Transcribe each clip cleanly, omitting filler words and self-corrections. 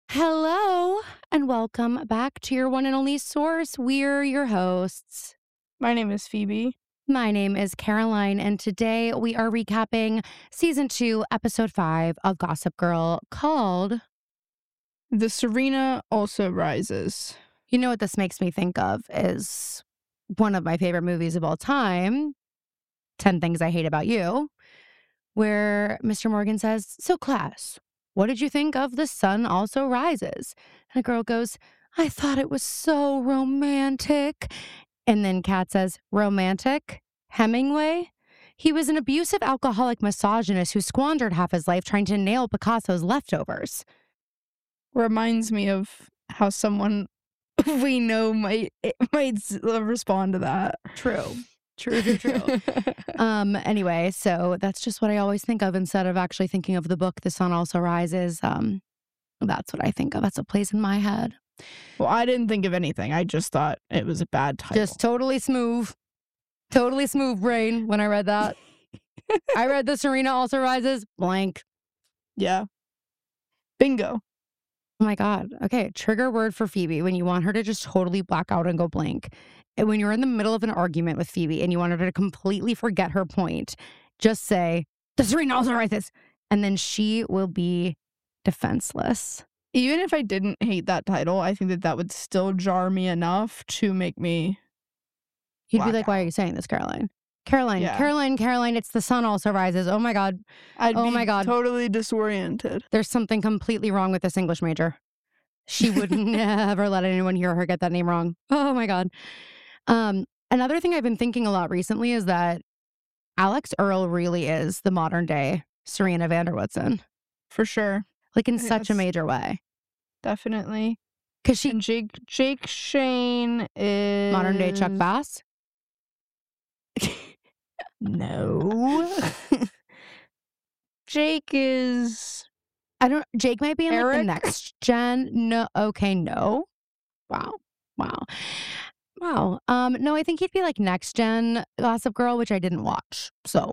Hello and welcome back to your one and only source. We're your hosts. My name is Phoebe. My name is Caroline, and today we are recapping season 2, episode 5 of Gossip Girl called The Serena Also Rises. You know what this makes me think of is one of my favorite movies of all time, 10 Things I Hate About You, where Mr. Morgan says, "So class, what did you think of The Sun Also Rises?" And a girl goes, "I thought it was so romantic." And then Kat says, "Romantic? Hemingway? He was an abusive alcoholic misogynist who squandered half his life trying to nail Picasso's leftovers." Reminds me of how someone we know might respond to that. True. Anyway, so that's just what I always think of instead of actually thinking of the book, The Sun Also Rises. That's what I think of. That's what plays in my head. Well, I didn't think of anything. I just thought it was a bad title. Just totally smooth brain when I read that. I read The Serena Also Rises, blank. Yeah. Bingo. Oh my God. Okay, trigger word for Phoebe when you want her to just totally black out and go blank. And when you're in the middle of an argument with Phoebe and you want her to completely forget her point, just say, "The Serena Also Rises," and then she will be defenseless. Even if I didn't hate that title, I think that would still jar me enough to make me You'd be like, "Why are you saying this, Caroline? Caroline, Yeah. Caroline, it's The Sun Also Rises. Oh my God. I'd Oh be my God. totally disoriented. There's something completely wrong with this English major." She would never let anyone hear her get that name wrong. Oh my God. Another thing I've been thinking a lot recently is that Alex Earle really is the modern day Serena van der Woodsen. For sure. Like in I think such a that's- major way. Definitely. Because she, And Jake Shane is modern day Chuck Bass. No. Jake is Jake might be in like the Eric? next gen. No. Okay. No. Wow. No, I think he'd be like next gen Gossip Girl, which I didn't watch. So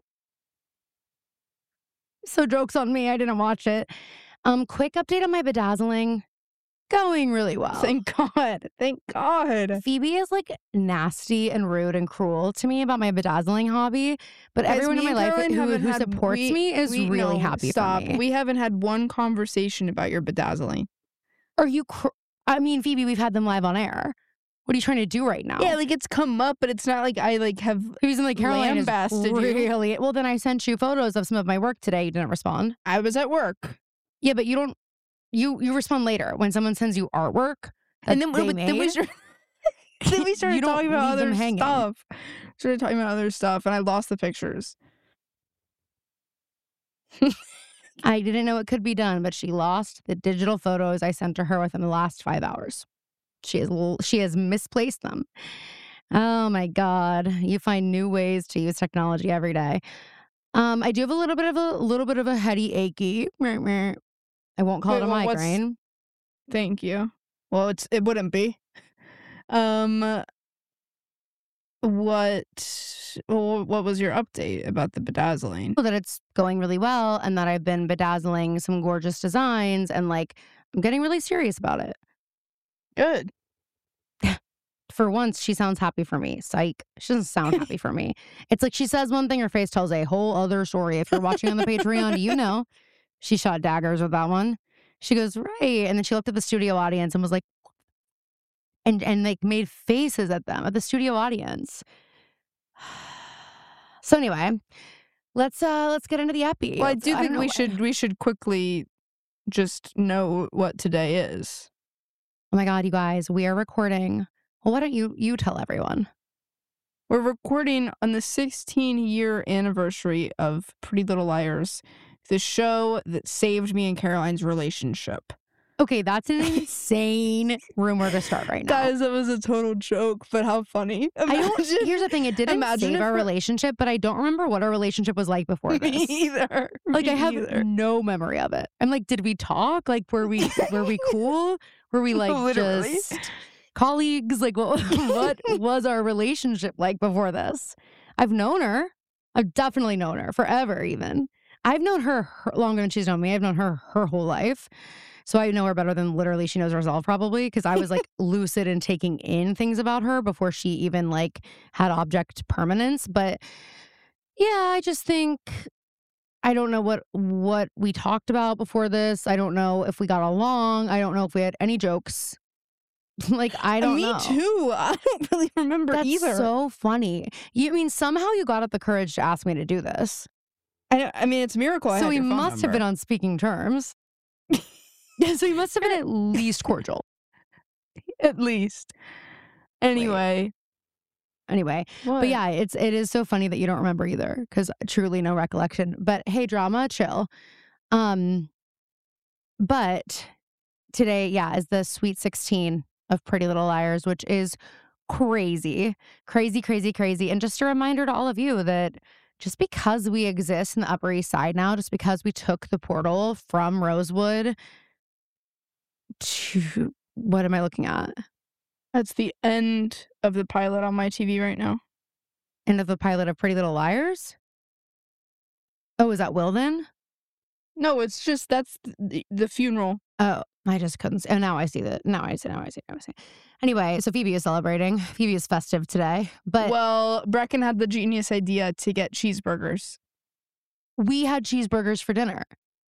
joke's on me. I didn't watch it. Quick update on my bedazzling. Going really well. Thank God. Thank God. Phoebe is like nasty and rude and cruel to me about my bedazzling hobby, but Guys, everyone in me my and life Caroline who haven't had- supports me is really no, happy stop. for me. We haven't had one conversation about your bedazzling. Are you? I mean, Phoebe, we've had them live on air. What are you trying to do right now? Yeah, like it's come up, but it's not like I like have. Who's in like Caroline is lambasted you. really well. Then I sent you photos of some of my work today. You didn't respond. I was at work, Yeah, but you don't. You respond later when someone sends you artwork. and then we started You don't talking about leave them other hanging. stuff. Started talking about other stuff, and I lost the pictures. I didn't know it could be done, but she lost the digital photos I sent to her within the last 5 hours. She has misplaced them. Oh my God. You find new ways to use technology every day. I do have a little bit of a heady achy. I won't call it a migraine. Thank you. Well, it wouldn't be. What was your update about the bedazzling? That it's going really well and that I've been bedazzling some gorgeous designs and like I'm getting really serious about it. Good. For once, she sounds happy for me. Psych. She doesn't sound happy for me. It's like she says one thing, her face tells a whole other story. If you're watching on the Patreon, you know she shot daggers with that one. She goes, right. And then she looked at the studio audience and was like, and like made faces at them, at the studio audience. So anyway, let's get into the epi. Well, I do think we should quickly just know what today is. Oh my God, you guys, we are recording. Well, why don't you tell everyone? We're recording on the 16-year anniversary of Pretty Little Liars, the show that saved me and Caroline's relationship. Okay, that's an insane rumor to start right now. Guys, that was a total joke, but how funny. Here's the thing, it didn't save our relationship, but I don't remember what our relationship was like before this. Me either. Like, I have no memory of it. I'm like, did we talk? Like, were we cool? Were we like Literally. just colleagues? Like, what was our relationship like before this? I've known her. I've definitely known her forever even. I've known her longer than she's known me. I've known her whole life. So I know her better than literally she knows herself probably, because I was like lucid in taking in things about her before she even like had object permanence. But yeah, I just think I don't know what we talked about before this. I don't know if we got along. I don't know if we had any jokes. Like, I don't know. Me too. I don't really remember That's either. so funny. You mean somehow you got up the courage to ask me to do this? I mean, it's a miracle. I So had we your phone must have been number. on speaking terms. So we must have been at least cordial. At least. Anyway. But yeah, it is so funny that you don't remember either, because truly no recollection. But hey, drama, chill. But today, yeah, is the Sweet 16 of Pretty Little Liars, which is crazy, crazy, crazy, crazy. And just a reminder to all of you that just because we exist in the Upper East Side now, just because we took the portal from Rosewood to, what am I looking at? That's the end of the pilot on my TV right now. End of the pilot of Pretty Little Liars? Oh, is that Wilden? No, it's just that's the funeral. Oh, I just couldn't see. Oh, now I see that. Now I see. Anyway, so Phoebe is celebrating. Phoebe is festive today. But well, Brecken had the genius idea to get cheeseburgers. We had cheeseburgers for dinner.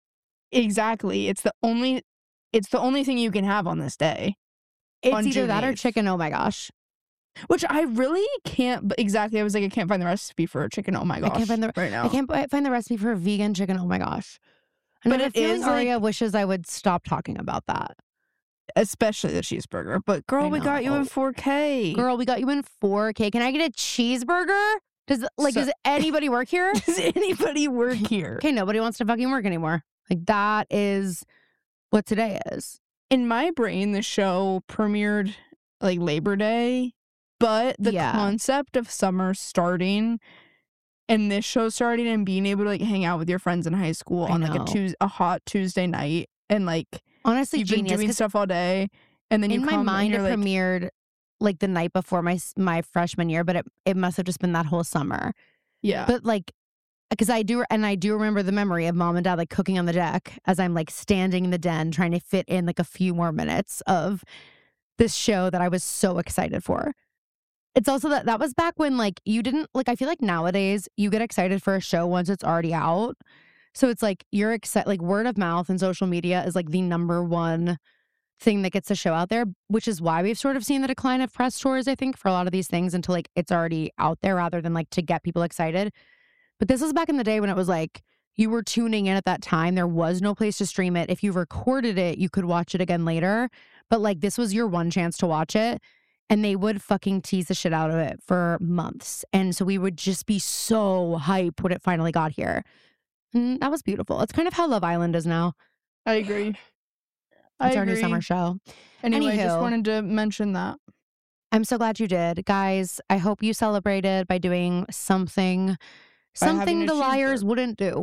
Exactly. It's the only thing you can have on this day. It's on either June that or 8th. chicken, oh my gosh. Which I really can't. Exactly. I was like, I can't find the recipe for a chicken, oh my gosh. I can't find the right now. I can't find the recipe for a vegan chicken, oh my gosh. And But I have a it feeling is, Aria like- wishes I would stop talking about that. Especially the cheeseburger. But girl, I we got you in know. 4K. Girl, we got you in 4K. Can I get a cheeseburger? Does anybody work here? Does anybody work here? Okay, nobody wants to fucking work anymore. Like, that is what today is. In my brain, the show premiered like Labor Day, but the Yeah. concept of summer starting and this show starting and being able to like hang out with your friends in high school I on like know. a hot Tuesday night and like Honestly, you've been genius. doing 'Cause stuff all day and then you in my come mind, and it you're like, premiered like the night before my freshman year, but it must have just been that whole summer. yeah. But like, because I do remember the memory of mom and dad like cooking on the deck as I'm like standing in the den trying to fit in like a few more minutes of this show that I was so excited for. It's also that was back when like you didn't like, I feel like nowadays you get excited for a show once it's already out. So it's like you're excited, like word of mouth and social media is like the number one thing that gets the show out there, which is why we've sort of seen the decline of press tours, I think, for a lot of these things until like it's already out there rather than like to get people excited. But this was back in the day when it was like you were tuning in at that time. There was no place to stream it. If you recorded it, you could watch it again later. But like this was your one chance to watch it. And they would fucking tease the shit out of it for months. And so we would just be so hyped when it finally got here. And that was beautiful. It's kind of how Love Island is now. I agree. It's our new summer show. Anyway, just Anywho. wanted to mention that. I'm so glad you did. Guys, I hope you celebrated by doing something having a the liars cheeseburger. wouldn't do.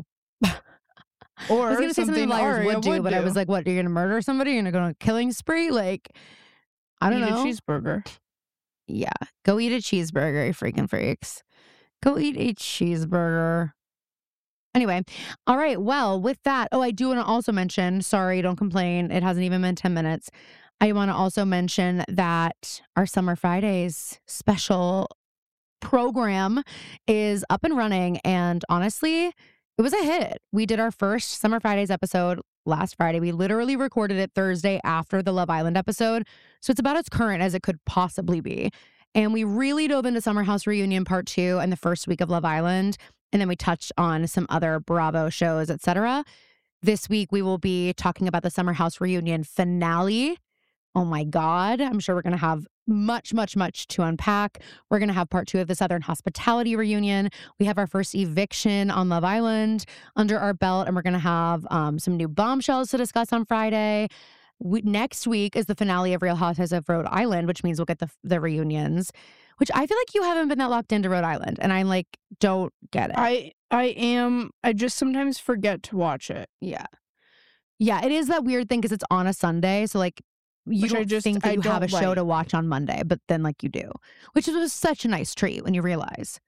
Or I was going to say something the liars Aria would do, but I was like, what, you're going to murder somebody? You're going to go on a killing spree? Like, I don't eat know. a cheeseburger. Yeah. Go eat a cheeseburger, you freaking freaks. Go eat a cheeseburger. Anyway, all right. Well, with that, I do want to also mention, sorry, don't complain. It hasn't even been 10 minutes. I want to also mention that our Summer Fridays special program is up and running. And honestly, it was a hit. We did our first Summer Fridays episode last Friday. We literally recorded it Thursday after the Love Island episode. So it's about as current as it could possibly be. And we really dove into Summer House Reunion Part 2 and the first week of Love Island. And then we touched on some other Bravo shows, etc. This week, we will be talking about the Summer House Reunion finale. Oh my God. I'm sure we're going to have much, much, much to unpack. We're going to have part 2 of the Southern Hospitality Reunion. We have our first eviction on Love Island under our belt, and we're going to have some new bombshells to discuss on Friday. Next week is the finale of Real Housewives of Rhode Island, which means we'll get the reunions, which I feel like you haven't been that locked into Rhode Island, and I like don't get it. I am. I just sometimes forget to watch it. Yeah. It is that weird thing because it's on a Sunday, so like you Which I don't just- think that I you have a don't show like. to watch on Monday, but then like you do, which was such a nice treat when you realize.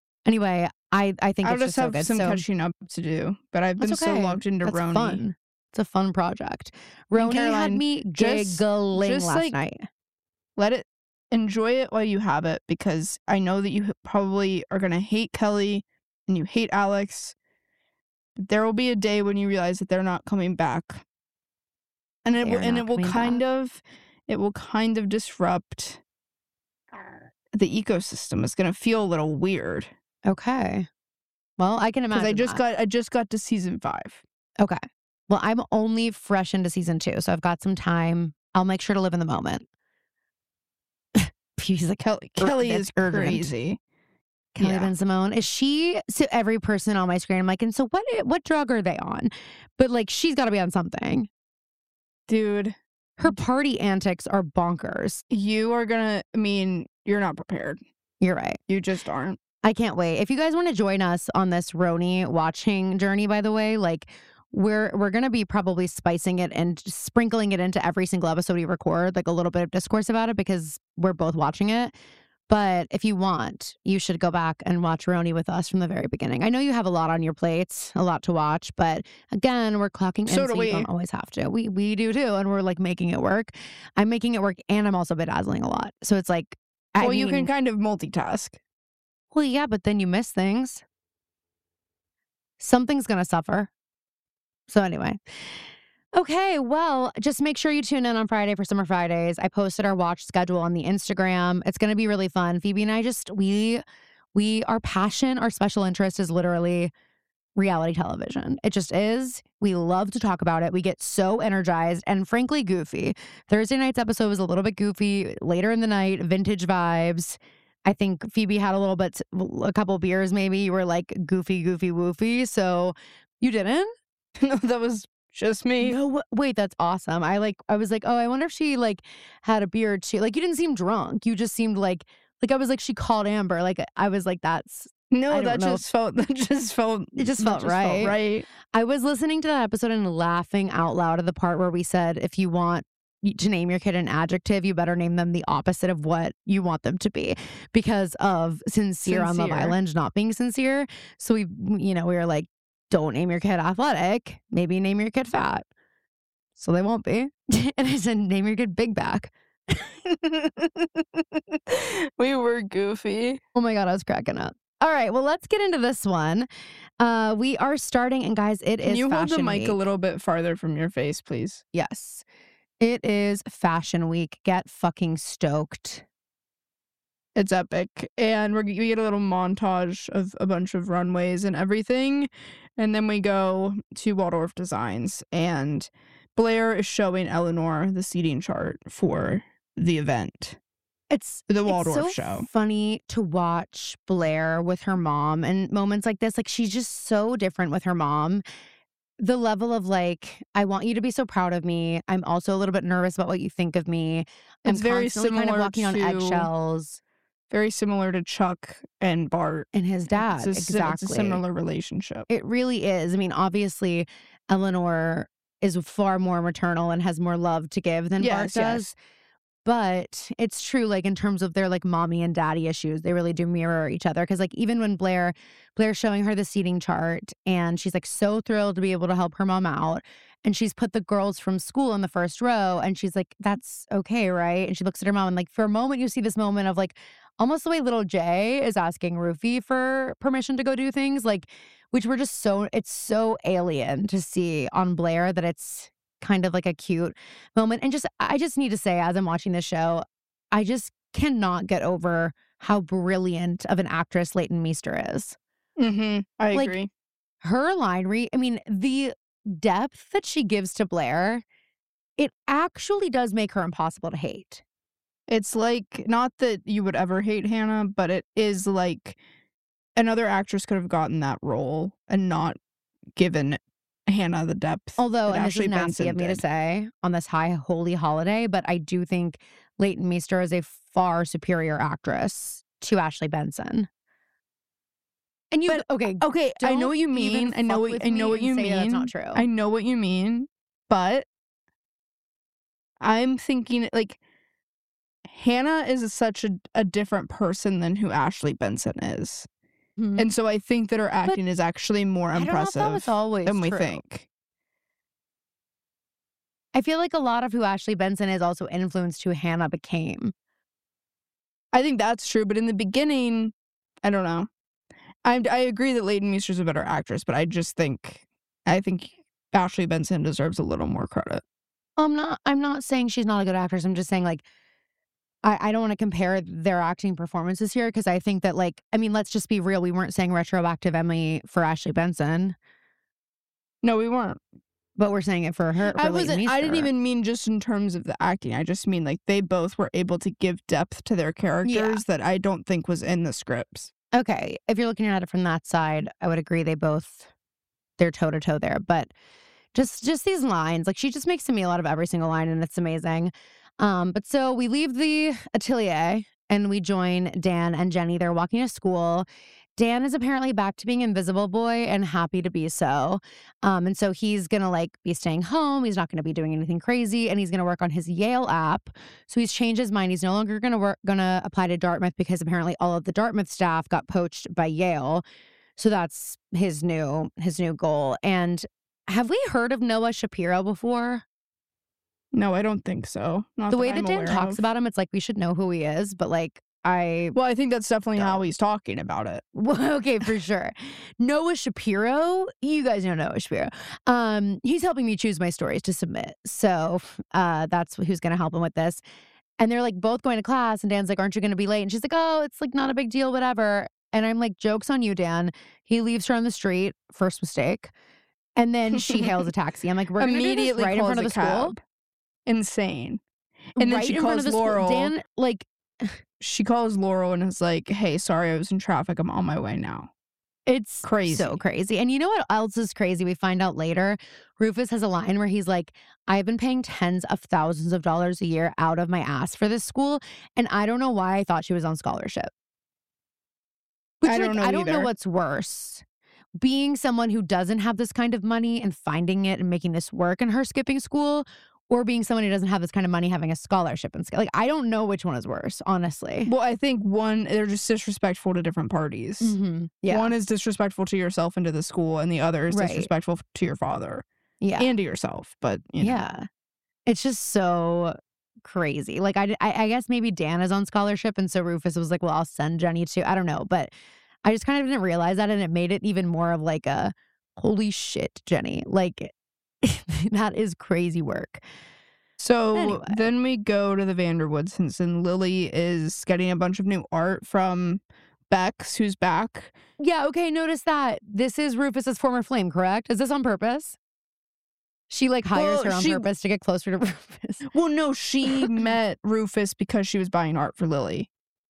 Anyway, I think I'll it's just so have good. some So catching up to do, but I've been that's so okay. logged into That's Roni. fun. It's a fun project. And Roni had Caroline, me just giggling last like, night. enjoy it while you have it, because I know that you probably are going to hate Kelly and you hate Alex. But there will be a day when you realize that they're not coming back. And it will kind of disrupt the ecosystem. It's going to feel a little weird. Okay. Well, I can imagine Because I just got to season 5. Okay. Well, I'm only fresh into season 2, so I've got some time. I'll make sure to live in the moment. He's like, Kelly is crazy. Kelly Ben Simone. Is she, so every person on my screen, I'm like, and so what drug are they on? But like, she's got to be on something. Dude. Her party antics are bonkers. You're not prepared. You're right. You just aren't. I can't wait. If you guys want to join us on this Roni watching journey, by the way, like we're going to be probably spicing it and sprinkling it into every single episode we record, like a little bit of discourse about it because we're both watching it. But if you want, you should go back and watch Roni with us from the very beginning. I know you have a lot on your plates, a lot to watch, but again, we're clocking in, so you don't always have to. We do too, and we're like making it work. I'm making it work, and I'm also bedazzling a lot. So it's like, you can kind of multitask. Well, yeah, but then you miss things. Something's going to suffer. So anyway. Okay, well, just make sure you tune in on Friday for Summer Fridays. I posted our watch schedule on the Instagram. It's going to be really fun. Phoebe and I our passion, our special interest is literally reality television. It just is. We love to talk about it. We get so energized and frankly goofy. Thursday night's episode was a little bit goofy. Later in the night, vintage vibes. I think Phoebe had a couple beers maybe. You were like goofy, goofy, woofy. So you didn't? No, that was just me. No, wait, that's awesome. I was like, oh, I wonder if she like had a beer or two. Like you didn't seem drunk. You just seemed like I was like, she called Amber. Like I was like, that's it just felt right. I was listening to that episode and laughing out loud at the part where we said, if you want to name your kid an adjective, you better name them the opposite of what you want them to be, because of sincere on Love Island not being sincere. So we were like, don't name your kid athletic, maybe name your kid fat. So they won't be. And I said, name your kid big back. We were goofy. Oh my God, I was cracking up. All right, well, let's get into this one. We are starting, and guys, it is Can you hold the mic week. A little bit farther from your face, please? Yes. It is Fashion Week. Get fucking stoked. It's epic. And we get a little montage of a bunch of runways and everything. And then we go to Waldorf Designs. And Blair is showing Eleanor the seating chart for the event. It's the Waldorf so show. Funny to watch Blair with her mom and moments like this. Like she's just so different with her mom. The level of like, I want you to be so proud of me. I'm also a little bit nervous about what you think of me. I'm very constantly kind of walking on eggshells. Very similar to Chuck and Bart. And his dad. Exactly. It's a similar relationship. It really is. I mean, obviously, Eleanor is far more maternal and has more love to give than Bart does. Yes. But it's true, like in terms of their like mommy and daddy issues, they really do mirror each other. Because like even when Blair's showing her the seating chart and she's like so thrilled to be able to help her mom out. And she's put the girls from school in the first row and she's like, that's okay, right? And she looks at her mom and like for a moment you see this moment of like almost the way little Jay is asking Rufy for permission to go do things, like which were just it's so alien to see on Blair that it's kind of like a cute moment. And I just need to say, as I'm watching this show, I just cannot get over how brilliant of an actress Leighton Meester is. I agree. Her line read, I mean, the depth that she gives to Blair, it actually does make her impossible to hate. It's like, not that you would ever hate Hannah, but it is like another actress could have gotten that role and not given Hannah the depth. Although, and this is nasty of me to say on this high holy holiday, but I do think Leighton Meester is a far superior actress to Ashley Benson. And okay, I know what you mean. I know what you mean. That's not true. I know what you mean, but I'm thinking like Hannah is such a different person than who Ashley Benson is. And so I think that her acting is actually more impressive that was always than we true. think. I feel like a lot of who Ashley Benson is also influenced who Hannah became. I think that's true, but in the beginning, I don't know. I agree that Leighton Meester's a better actress, but I think Ashley Benson deserves a little more credit. I'm not saying she's not a good actress. I'm just saying, like, I don't want to compare their acting performances here because I think that, like, I mean, let's just be real. We weren't saying retroactive Emmy for Ashley Benson, No, we weren't. but we're saying it for her. For Leighton Meester. I didn't even mean just in terms of the acting. I just mean like they both were able to give depth to their characters that I don't think was in the scripts. Okay, if you're looking at it from that side, I would agree they're toe to toe there. But just these lines, like she just makes to me a lot of every single line, and it's amazing. But so we leave the atelier and we join Dan and Jenny. They're walking to school. Dan is apparently back to being Invisible Boy and happy to be so. And so he's going to like be staying home. He's not going to be doing anything crazy and he's going to work on his Yale app. So he's changed his mind. He's no longer going to apply to Dartmouth because apparently all of the Dartmouth staff got poached by Yale. So that's his new goal. And have we heard of Noah Shapiro before? No, I don't think so. Not the way that I'm Dan talks about him, it's like we should know who he is, but like I think that's definitely how he's talking about it. Okay, for sure. Noah Shapiro, you guys know Noah Shapiro. He's helping me choose my stories to submit. So that's who's going to help him with this. And they're like both going to class and Dan's like, aren't you going to be late? And she's like, oh, it's like not a big deal, whatever. And I'm like, joke's on you, Dan. He leaves her on the street, first mistake. And then she hails a taxi. I'm like, we're going to do this right in front of the school. Insane. And then she calls Laurel. Dan, like, she calls Laurel and is like, hey, sorry, I was in traffic. I'm on my way now. It's crazy. So crazy. And you know what else is crazy? We find out later, Rufus has a line where he's like, I've been paying tens of thousands of dollars a year out of my ass for this school. And I don't know why I thought she was on scholarship. Which, I don't know I don't either. know what's worse. Being someone who doesn't have this kind of money and finding it and making this work and her skipping school, or being someone who doesn't have this kind of money having a scholarship and like I don't know which one is worse, honestly. Well, I think one, they're just disrespectful to different parties. Mm-hmm. Yeah. One is disrespectful to yourself and to the school, and the other is disrespectful to your father. Yeah. And to yourself. But you know. Yeah. It's just so crazy. Like I guess maybe Dan is on scholarship, and so Rufus was like, well, I'll send Jenny too. I don't know, but I just kind of didn't realize that, and it made it even more of like a holy shit, Jenny. Like that is crazy work. So anyway. Then we go to the Vanderwoodsons, and Lily is getting a bunch of new art from Bex, who's back. Yeah, okay, notice that. This is Rufus's former flame, correct? Is this on purpose? She like hires her on purpose to get closer to Rufus. Well, no, she met Rufus because she was buying art for Lily.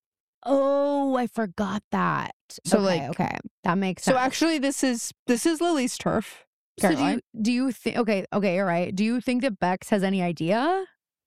Oh, I forgot that. So okay, that makes sense. So actually, this is Lily's turf. So do you think? Okay, you're right. Do you think that Bex has any idea?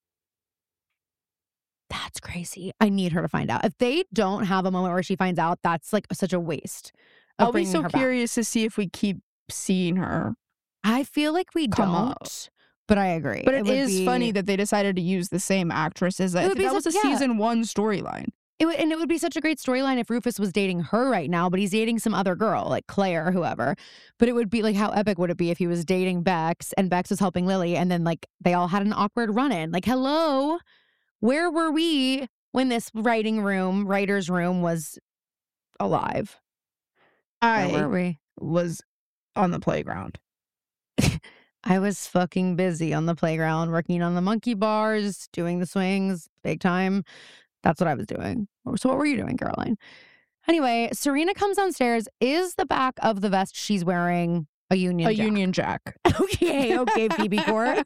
That's crazy. I need her to find out. If they don't have a moment where she finds out, that's like such a waste. I'll be so curious to see if we keep seeing her. I feel like we don't. But I agree. But it is funny that they decided to use the same actress as that. That was a season 1 storyline. And it would be such a great storyline if Rufus was dating her right now, but he's dating some other girl, like Claire or whoever. But it would be like, how epic would it be if he was dating Bex and Bex was helping Lily and then like they all had an awkward run-in? Like, hello, where were we when this writer's room was alive? Where were we? Was on the playground. I was fucking busy on the playground, working on the monkey bars, doing the swings, big time. That's what I was doing. So what were you doing, Caroline? Anyway, Serena comes downstairs. Is the back of the vest she's wearing a Union Jack? A Union Jack. Okay, Phoebe Court.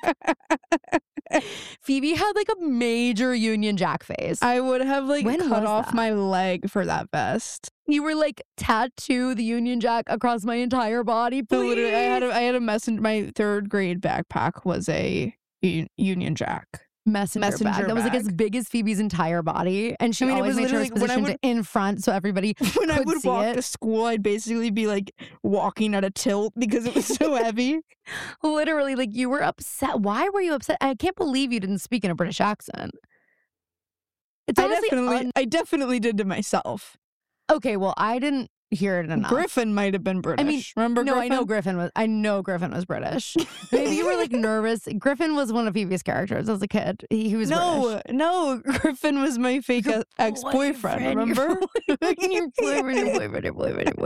Phoebe had like a major Union Jack face. I would have like cut off my leg for that vest. You were like, tattoo the Union Jack across my entire body, please. So literally, I had a messenger. My 3rd grade backpack was a Union Jack. Messenger bag. That was like as big as Phoebe's entire body. And she always made sure it was positioned in front so everybody when I would walk it. to school, I'd basically be like walking at a tilt because it was so heavy. Literally, like you were upset. Why were you upset? I can't believe you didn't speak in a British accent. It's I definitely did to myself. Okay, well, I didn't hear it enough. Griffin might have been British. Remember no, Griffin? I know Griffin was British. Maybe you were like nervous. Griffin was one of Phoebe's characters as a kid. He was British. No, Griffin was my fake ex-boyfriend, remember? Your boyfriend.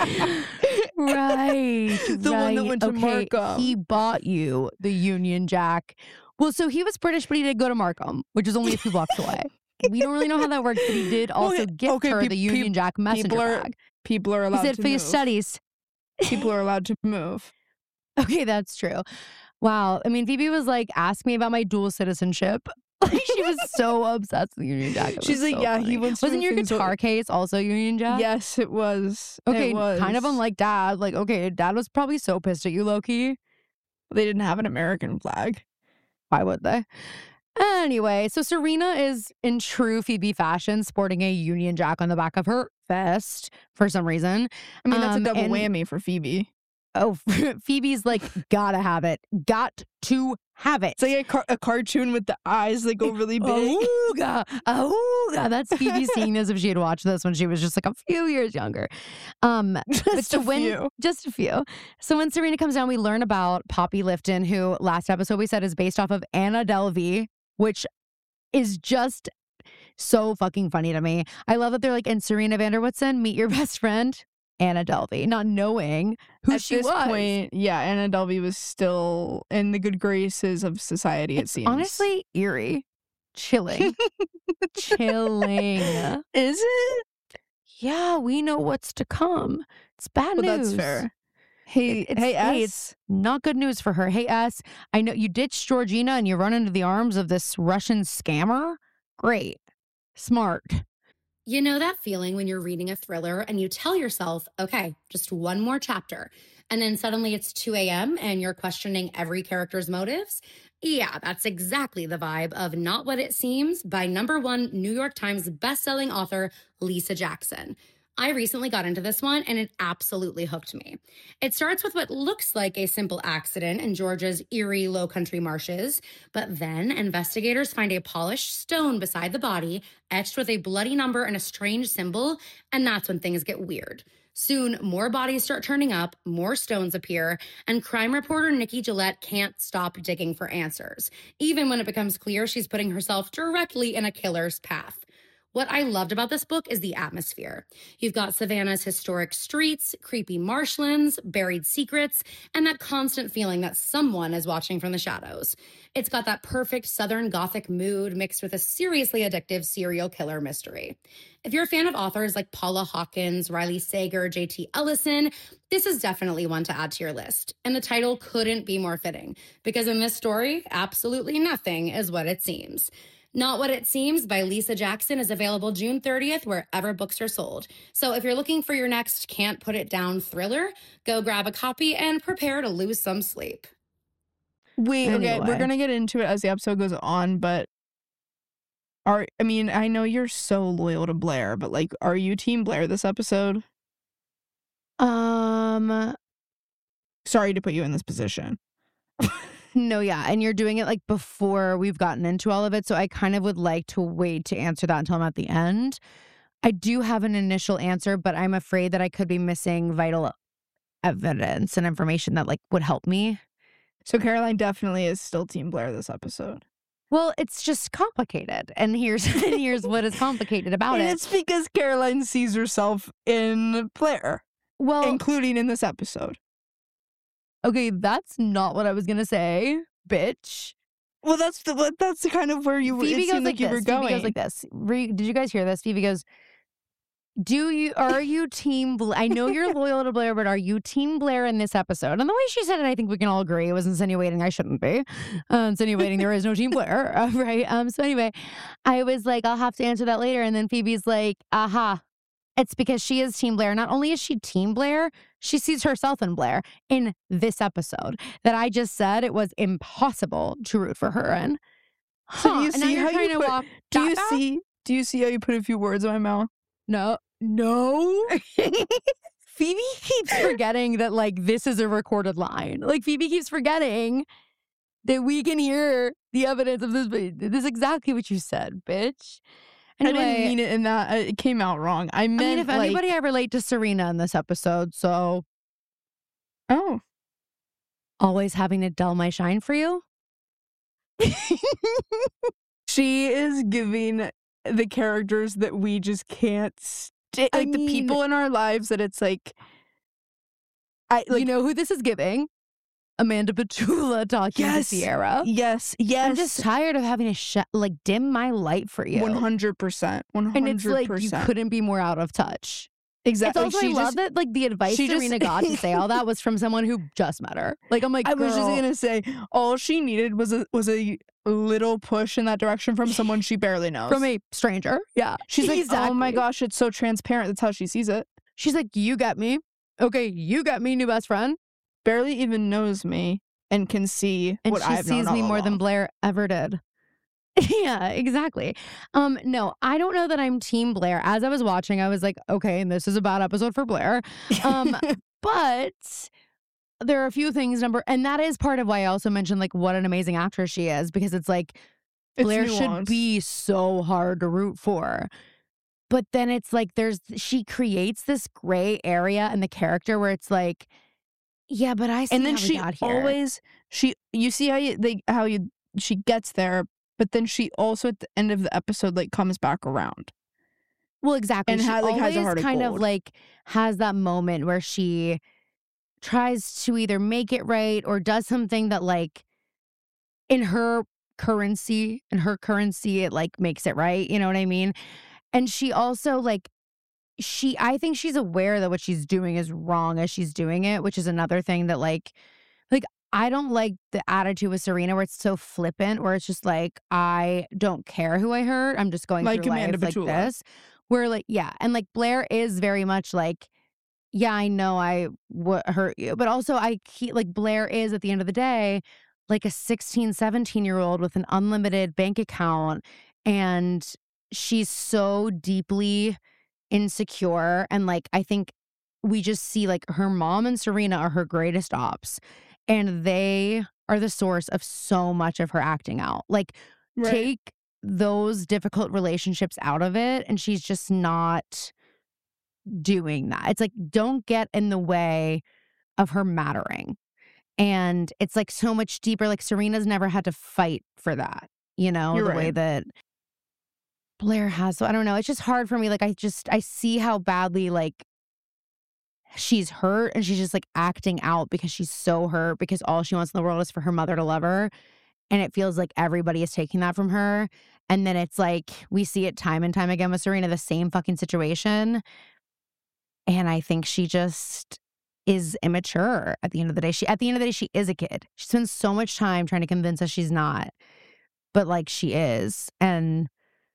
Right. The one that went to Markham. He bought you the Union Jack. Well, so he was British, but he did go to Markham, which is only a few blocks away. We don't really know how that worked, but he did also gift her the Union Jack messenger bag. People are allowed to move. He said, for your studies. People are allowed to move. Okay, that's true. Wow. I mean, Phoebe was like, ask me about my dual citizenship. Like, she was so obsessed with Union Jack. She's like, yeah, he wants to. Wasn't your guitar case also Union Jack? Yes, it was. Okay, it was. Kind of unlike Dad. Like, okay, Dad was probably so pissed at you, low-key. They didn't have an American flag. Why would they? Anyway, so Serena is in true Phoebe fashion, sporting a Union Jack on the back of her vest for some reason. I mean, that's a double whammy for Phoebe. Oh, Phoebe's like, gotta have it. Got to have it. It's like a cartoon with the eyes that go really big. Ooga, ooga. That's Phoebe seeing this if she had watched this when she was just like a few years younger. Just a few. So when Serena comes down, we learn about Poppy Lifton, who last episode we said is based off of Anna Delvey, which is just so fucking funny to me. I love that they're like, and Serena van der Woodsen, meet your best friend, Anna Delvey, not knowing who she was. At this point, yeah, Anna Delvey was still in the good graces of society, it seems. Honestly, eerie. Chilling. Chilling. Is it? Yeah, we know what's to come. It's bad news. That's fair. Hey, it's not good news for her. Hey, S, I know you ditched Georgina and you run into the arms of this Russian scammer. Great. Smart. You know that feeling when you're reading a thriller and you tell yourself, okay, just one more chapter, and then suddenly it's 2 a.m. and you're questioning every character's motives? Yeah, that's exactly the vibe of Not What It Seems by #1 New York Times bestselling author Lisa Jackson. I recently got into this one and it absolutely hooked me. It starts with what looks like a simple accident in Georgia's eerie low country marshes, but then investigators find a polished stone beside the body, etched with a bloody number and a strange symbol, and that's when things get weird. Soon, more bodies start turning up, more stones appear, and crime reporter Nikki Gillette can't stop digging for answers, even when it becomes clear she's putting herself directly in a killer's path. What I loved about this book is the atmosphere. You've got Savannah's historic streets, creepy marshlands, buried secrets, and that constant feeling that someone is watching from the shadows. It's got that perfect Southern Gothic mood mixed with a seriously addictive serial killer mystery. If you're a fan of authors like Paula Hawkins, Riley Sager, J.T. Ellison, this is definitely one to add to your list. And the title couldn't be more fitting, because in this story, absolutely nothing is what it seems. Not What It Seems by Lisa Jackson is available June 30th wherever books are sold. So if you're looking for your next can't put it down thriller, go grab a copy and prepare to lose some sleep. Wait, okay, we're going to get into it as the episode goes on, but I know you're so loyal to Blair, but like, are you Team Blair this episode? Sorry to put you in this position. No, yeah. And you're doing it like before we've gotten into all of it. So I kind of would like to wait to answer that until I'm at the end. I do have an initial answer, but I'm afraid that I could be missing vital evidence and information that like would help me. So Caroline definitely is still Team Blair this episode. Well, it's just complicated. And here's what is complicated about it. It's because Caroline sees herself in Blair. Well, including in this episode. Okay, that's not what I was gonna say, bitch. Well, that's kind of where you Phoebe goes like you were going. Phoebe goes like this. Did you guys hear this? Phoebe goes, are you Team Blair? I know you're loyal to Blair, but are you Team Blair in this episode? And the way she said it, I think we can all agree. It was insinuating I shouldn't be. Insinuating there is no Team Blair, right? So anyway, I was like, I'll have to answer that later. And then Phoebe's like, aha. It's because she is Team Blair. Not only is she Team Blair, she sees herself in Blair in this episode that I just said it was impossible to root for her in. So do you see how you put, do you see how you put a few words in my mouth? No. Phoebe keeps forgetting that like this is a recorded line. Like Phoebe keeps forgetting that we can hear the evidence of this. This is exactly what you said, bitch. Anyway, I didn't mean it in that. It came out wrong. I meant if anybody, I relate to Serena in this episode. So Oh. always having to dull my shine for you. She is giving the characters that we just can't stick. Like the people in our lives that it's like. You know who this is giving? Amanda Petula talking to Sierra. Yes. I'm just tired of having to dim my light for you. 100%. 100%. And it's like you couldn't be more out of touch. Exactly. It's also, I love that the advice Serena got to say all that was from someone who just met her. I'm like, I was just gonna say, all she needed was a little push in that direction from someone she barely knows. From a stranger. Yeah. She's like, oh my gosh, it's so transparent. That's how she sees it. She's like, you got me. Okay, you got me, new best friend. Barely even knows me and can see what I've known all along. And she sees me more than Blair ever did. Yeah, exactly. No, I don't know that I'm team Blair. As I was watching, I was like, okay, and this is a bad episode for Blair. But there are a few things and that is part of why I also mentioned what an amazing actress she is, because it's Blair should be so hard to root for. But then it's she creates this gray area in the character where it's yeah, but I see and then how we she got here. Always you see how she gets there, but then she also at the end of the episode comes back around. Well, exactly. And she has a heart of kind gold. of has that moment where she tries to either make it right or does something that in her currency it makes it right. You know what I mean? And she also I think she's aware that what she's doing is wrong as she's doing it, which is another thing that I don't like the attitude with Serena where it's so flippant, where it's just I don't care who I hurt. I'm just going through Amanda life Petula. this. Where yeah. And Blair is very much yeah, I know I would hurt you. But also Blair is at the end of the day, a 16, 17-year-old with an unlimited bank account. And she's so deeply insecure. And I think we just see her mom and Serena are her greatest ops. And they are the source of so much of her acting out. Right. Take those difficult relationships out of it, and she's just not doing that. It's don't get in the way of her mattering. And it's so much deeper. Serena's never had to fight for that, You're way that Blair has. So I don't know. It's just hard for me. I see how badly she's hurt, and she's just acting out because she's so hurt, because all she wants in the world is for her mother to love her. And it feels like everybody is taking that from her. And then it's we see it time and time again with Serena, the same fucking situation. And I think she just is immature at the end of the day. She is a kid. She spends so much time trying to convince us she's not. But she is. And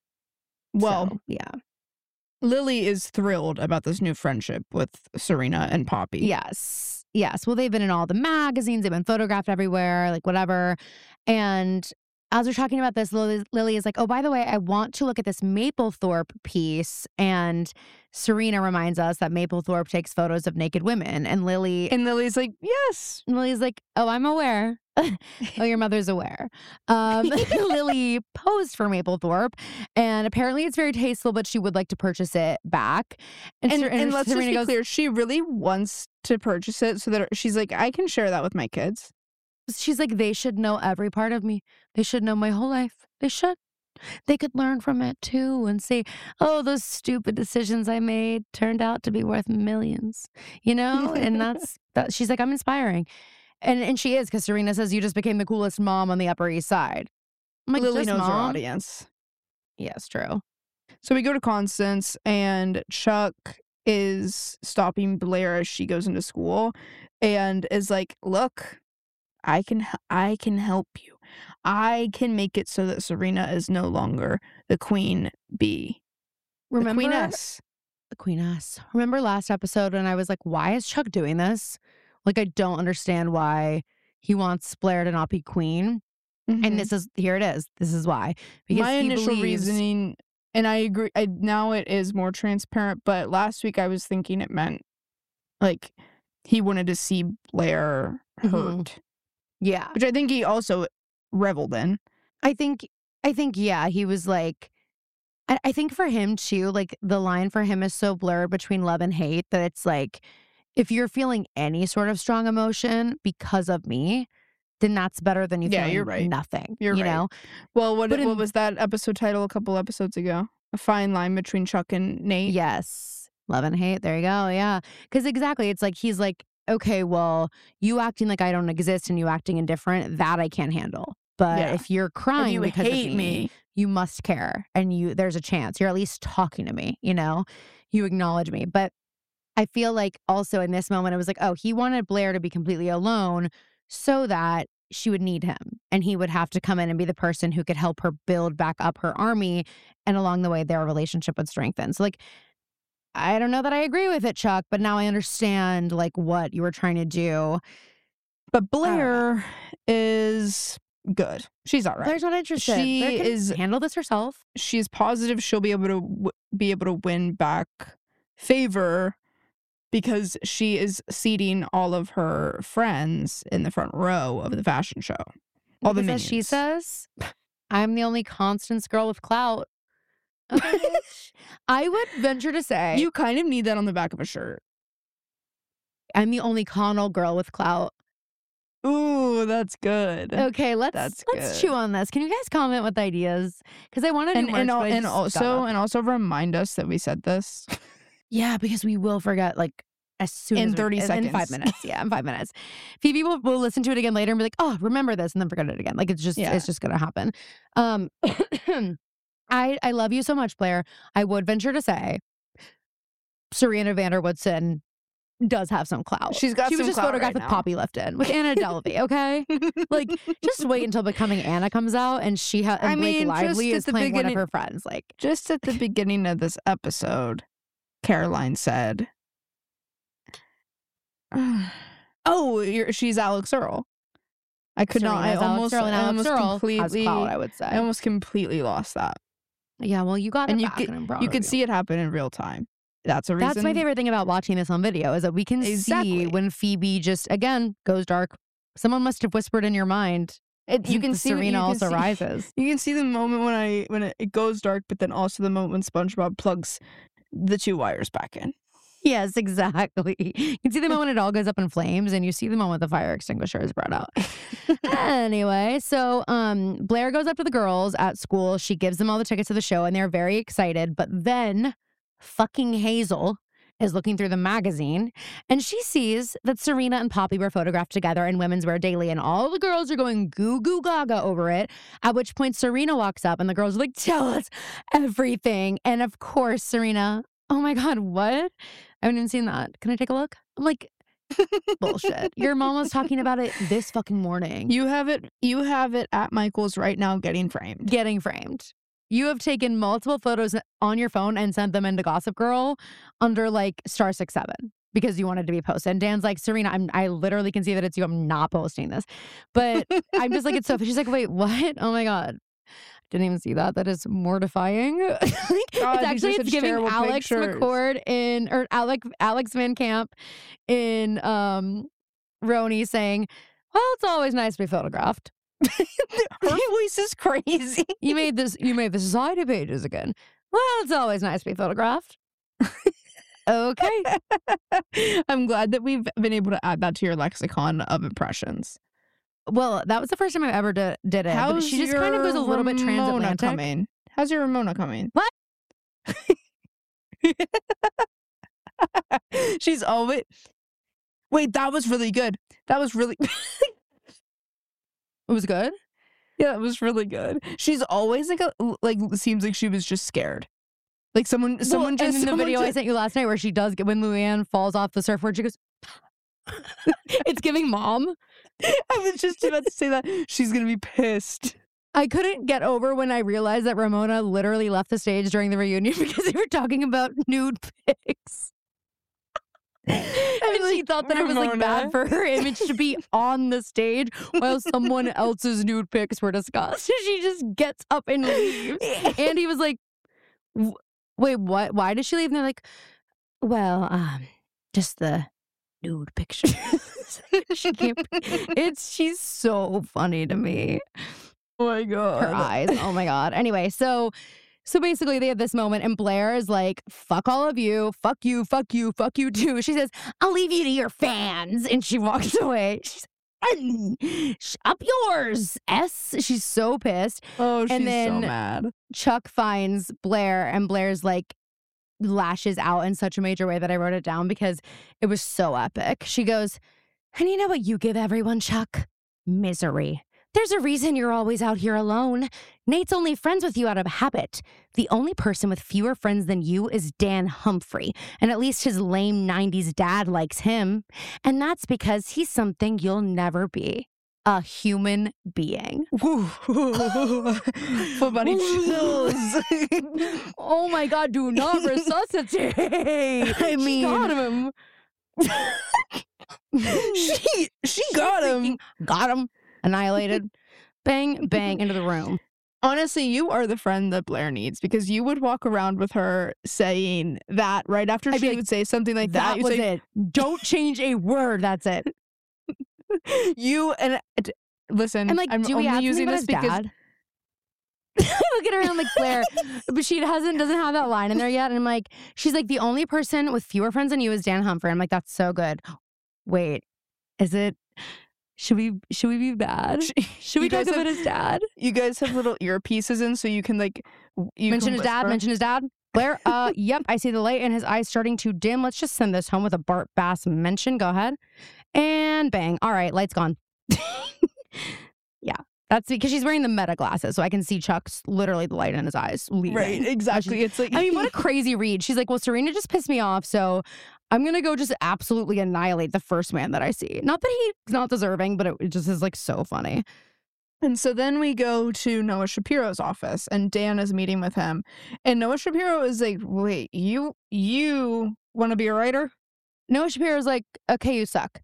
yeah. Lily is thrilled about this new friendship with Serena and Poppy. Yes. Well, they've been in all the magazines. They've been photographed everywhere, whatever. And as we're talking about this, Lily is oh, by the way, I want to look at this Mapplethorpe piece. And Serena reminds us that Mapplethorpe takes photos of naked women. And Lily's yes. And Lily's oh, I'm aware. Oh, your mother's aware. Lily posed for Mapplethorpe, and apparently it's very tasteful, but she would like to purchase it back. And let's just be clear, she really wants to purchase it so that she's I can share that with my kids. She's they should know every part of me. They should know my whole life. They should. They could learn from it too and say, oh, those stupid decisions I made turned out to be worth millions, And that's she's I'm inspiring. And she is, because Serena says you just became the coolest mom on the Upper East Side. I'm Lily knows mom? her audience. Yes, true. So we go to Constance, and Chuck is stopping Blair as she goes into school, and is look, I can help you. I can make it so that Serena is no longer the queen bee. Remember the queeness. The queeness. Remember last episode when I was why is Chuck doing this? I don't understand why he wants Blair to not be queen. Mm-hmm. And here it is. This is why. Because my initial reasoning, and I agree, now it is more transparent, but last week I was thinking it meant he wanted to see Blair hurt. Mm-hmm. Yeah. Which I think he also reveled in. I think, yeah, he was I think for him too, like the line for him is so blurred between love and hate that it's like, if you're feeling any sort of strong emotion because of me, then that's better than you Yeah, feeling you're right. nothing. You're you right. know? Well, what But in- was that episode title a couple episodes ago? A fine line between Chuck and Nate. Yes. Love and hate. There you go. Yeah. Because exactly. It's like, he's like, okay, well, you acting like I don't exist and you acting indifferent, that I can't handle. But Yeah. if you're crying If you because hate of me, you must care. And there's a chance. You're at least talking to me, you know? You acknowledge me. But I feel like also in this moment, it was like, oh, he wanted Blair to be completely alone so that she would need him. And he would have to come in and be the person who could help her build back up her army. And along the way, their relationship would strengthen. So, like, I don't know that I agree with it, Chuck, but now I understand, like, what you were trying to do. But Blair is good. She's all right. Blair's not interested. She Blair can is- handle this herself. She's positive she'll be able to win back favor because she is seating all of her friends in the front row of the fashion show. All the Because as she minions. says, I'm the only Constance girl with clout. Okay, bitch. I would venture to say You kind of need that on the back of a shirt. I'm the only Connell girl with clout. Ooh, that's good. Okay, let's That's let's good. chew on this. Can you guys comment with ideas? Because I want to do merch, but I And just got up. also remind us that we said this. Yeah, because we will forget like as soon In as 30 in 5 seconds. minutes. Yeah, in 5 minutes. Phoebe will listen to it again later and be like, "Oh, remember this," and then forget it again. Like it's just Yeah. gonna happen. I love you so much, Blair. I would venture to say Serena van der Woodson does have some clout. She's got She was some just clout photographed right with now. Poppy Lifton with Anna Delvey. Okay, like just wait until Becoming Anna comes out and she and I Blake mean, Lively just is at the playing one of beginning- her friends. Like Just at the beginning of this episode, Caroline said, she's Alex Earl. I could not. I Serena's Alex almost, Earl, and I Alex almost Earl has completely, clout, I would say. I almost completely lost that. Yeah, well, you got And it you back, could- and I'm proud You of could see it happen in real time. That's a reason. That's my favorite thing about watching this on video is that we can Exactly. see when Phoebe just again goes dark. Someone must have whispered in your mind. You can the see Serena you can also see- rises. You can see the moment when it goes dark, but then also the moment when SpongeBob plugs the two wires back in. Yes, exactly. You can see the moment it all goes up in flames, and you see the moment the fire extinguisher is brought out. Anyway, so Blair goes up to the girls at school. She gives them all the tickets to the show, and they're very excited. But then, fucking Hazel is looking through the magazine, and she sees that Serena and Poppy were photographed together in Women's Wear Daily, and all the girls are going goo goo gaga over it. At which point, Serena walks up, and the girls are like, "Tell us everything." And of course, Serena, oh my God, what? I haven't even seen that. Can I take a look? I'm like, bullshit. Your mom was talking about it this fucking morning. You have it at Michael's right now, getting framed. Getting framed. You have taken multiple photos on your phone and sent them into Gossip Girl under like *67 because you wanted to be posted. And Dan's like, Serena, I literally can see that it's you. I'm not posting this. But I'm just like, it's so. She's like, wait, what? Oh my God. Didn't even see that. That is mortifying. God, these are it's such giving terrible Alex pictures. McCord or Alex Van Camp in Roni saying, "Well, it's always nice to be photographed." Her voice is crazy. You made the society pages again. Well, it's always nice to be photographed. Okay. I'm glad that we've been able to add that to your lexicon of impressions. Well, that was the first time I ever did it. But she just kind of goes a little bit Ramona transatlantic. coming? How's your Ramona coming? What? She's always. Wait, that was really good. That was really. It was good. Yeah, it was really good. She's always like seems like she was just scared. Like someone just and in the video I sent you last night where she does get when Luann falls off the surfboard, she goes, "It's giving mom." I was just about to say that she's gonna be pissed. I couldn't get over when I realized that Ramona literally left the stage during the reunion because they were talking about nude pics. And she thought that it was like bad for her image to be on the stage while someone else's nude pics were discussed. She just gets up and leaves. And he was like, "Wait, what? Why did she leave?" And they're like, "Well, just the nude pictures." She can't. She's so funny to me. Oh my god. Her eyes. Oh my God. Anyway, so So basically, they have this moment, and Blair is like, fuck all of you, fuck you, fuck you, fuck you too. She says, I'll leave you to your fans. And she walks away. She's up yours, S. She's so pissed. Oh, she's And then so mad. Chuck finds Blair, and Blair's like, lashes out in such a major way that I wrote it down because it was so epic. She goes, and you know what you give everyone, Chuck? Misery. There's a reason you're always out here alone. Nate's only friends with you out of habit. The only person with fewer friends than you is Dan Humphrey, and at least his lame 90s dad likes him. And that's because he's something you'll never be. A human being. Full body chills. Oh my God, do not resuscitate. I mean, She got him. she got him. Got him. Annihilated. Bang, bang, into the room. Honestly, you are the friend that Blair needs because you would walk around with her saying that right after I'd be she like, would say something like that. That you'd was say, it. Don't change a word. That's it. You and listen, And like, I'm do we only have using something this about his because dad? Look at her and I'm like, Blair, but she doesn't have that line in there yet. And I'm like, she's like, the only person with fewer friends than you is Dan Humphrey. I'm like, that's so good. Wait, is it? Should we be bad? Should we talk about his dad? you guys have little earpieces in so you can like Mention his dad. Mention his dad. Blair, yep, I see the light in his eyes starting to dim. Let's just send this home with a Bart Bass mention. Go ahead. And bang. All right, light's gone. Yeah. That's because she's wearing the meta glasses, so I can see Chuck's literally the light in his eyes. Leaving. Right, exactly. It's like I mean, what a crazy read. She's like, well, Serena just pissed me off, so I'm gonna go just absolutely annihilate the first man that I see. Not that he's not deserving, but it just is like so funny. And so then we go to Noah Shapiro's office, and Dan is meeting with him. And Noah Shapiro is like, wait, you want to be a writer? Noah Shapiro's like, okay, you suck.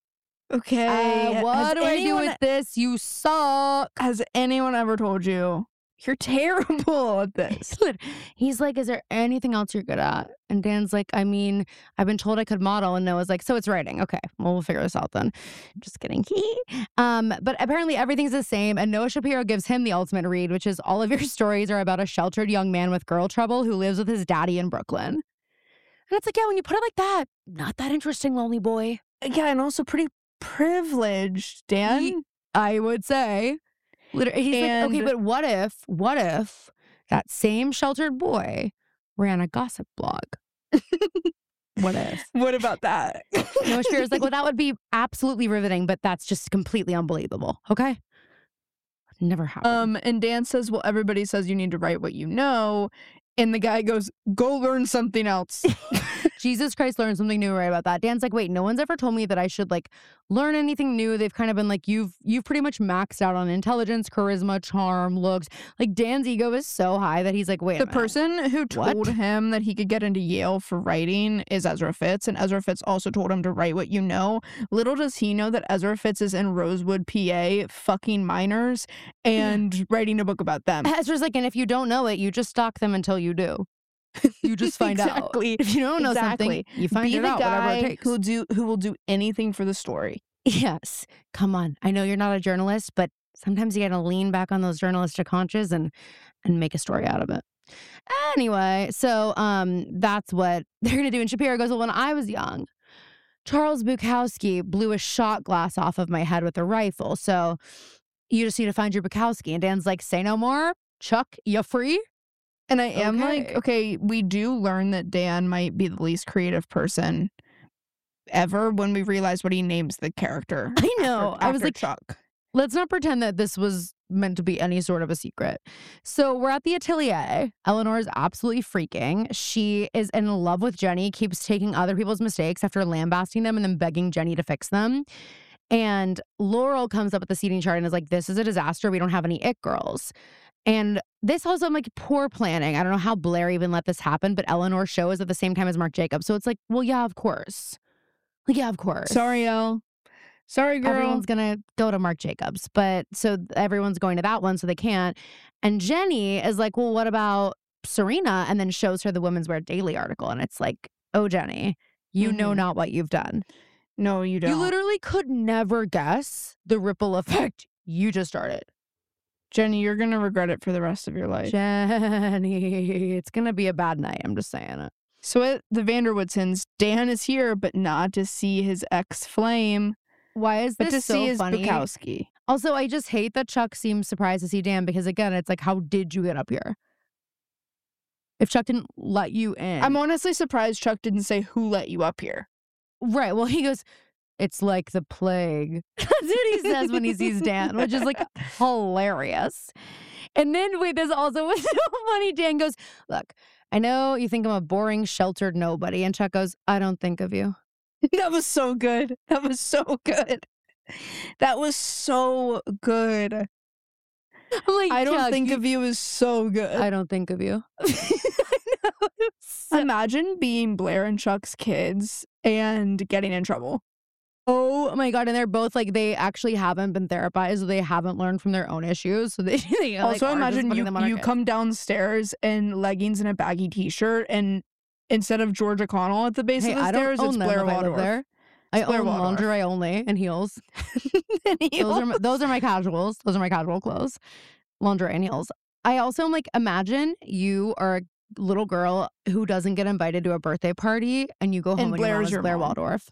Okay. What do I do with this? You suck. Has anyone ever told you you're terrible at this? He's like, is there anything else you're good at? And Dan's like, I mean, I've been told I could model. And Noah's like, so it's writing. Okay, well, we'll figure this out then. Just kidding. But apparently everything's the same. And Noah Shapiro gives him the ultimate read, which is all of your stories are about a sheltered young man with girl trouble who lives with his daddy in Brooklyn. And it's like, yeah, when you put it like that, not that interesting, lonely boy. Yeah, and also pretty privileged, Dan. I would say. Literally, he's like, okay, but what if that same sheltered boy ran a gossip blog? What if? What about that? Noah Shapiro's like, well, that would be absolutely riveting, but that's just completely unbelievable. Okay? Never happened. And Dan says, well, everybody says you need to write what you know. And the guy goes, go learn something else. Jesus Christ, learn something new right about that. Dan's like, wait, no one's ever told me that I should like learn anything new. They've kind of been like, you've pretty much maxed out on intelligence, charisma, charm, looks. Like Dan's ego is so high that he's like, wait, the person who told What? him that he could get into Yale for writing is Ezra Fitz, and Ezra Fitz also told him to write what you know. Little does he know that Ezra Fitz is in Rosewood, PA, fucking minors, and writing a book about them. Ezra's like, and if you don't know it, you just stalk them until you do. You just find out. Exactly. If you don't know something, you find Be it the out, whatever it guy takes. who will do anything for the story. Yes. Come on. I know you're not a journalist, but sometimes you got to lean back on those journalistic haunches and make a story out of it. Anyway, so that's what they're going to do. And Shapiro goes, well, when I was young, Charles Bukowski blew a shot glass off of my head with a rifle. So you just need to find your Bukowski. And Dan's like, say no more. Chuck, you free? And I am like, Okay. okay, we do learn that Dan might be the least creative person ever when we realize what he names the character. I know. I was after like, Chuck. let's not pretend that this was meant to be any sort of a secret. So we're at the atelier. Eleanor is absolutely freaking. She is in love with Jenny, keeps taking other people's mistakes after lambasting them and then begging Jenny to fix them. And Laurel comes up with the seating chart and is like, this is a disaster. We don't have any it girls. And this also, I'm like, poor planning. I don't know how Blair even let this happen, but Eleanor shows at the same time as Marc Jacobs. So it's like, well, yeah, of course. Like, yeah, of course. Sorry, Elle. Sorry, girl. Everyone's going to go to Marc Jacobs. But so everyone's going to that one, so they can't. And Jenny is like, well, what about Serena? And then shows her the Women's Wear Daily article. And it's like, oh, Jenny, you know not what you've done. No, you don't. You literally could never guess the ripple effect you just started. Jenny, you're going to regret it for the rest of your life. Jenny, it's going to be a bad night. I'm just saying it. So at the Vanderwoodsons, Dan is here, but not to see his ex-flame, Why is but this to so see his funny? Bukowski. Also, I just hate that Chuck seems surprised to see Dan because, again, it's like, how did you get up here? If Chuck didn't let you in. I'm honestly surprised Chuck didn't say who let you up here. Right. Well, he goes, it's like the plague. That's what he says when he sees Dan, which is like hilarious. And then, wait, this also was so funny. Dan goes, look, I know you think I'm a boring, sheltered nobody. And Chuck goes, I don't think of you. That was so good. That was so good. That was so good. I'm like, I don't Chuck, think of you is so good. I don't think of you. Imagine being Blair and Chuck's kids and getting in trouble. Oh my God. And they're both like, they actually haven't been therapized. So they haven't learned from their own issues. So they Also, like, imagine you you come downstairs in leggings and a baggy t-shirt, and instead of Georgia Connell at the base of the stairs, it's Blair Waldorf. There. I own lingerie only and heels. Those are my casuals. Those are my casual clothes. Lingerie and heels. I also am like, imagine you are a little girl who doesn't get invited to a birthday party and you go home and Blair's your Blair mom. Waldorf.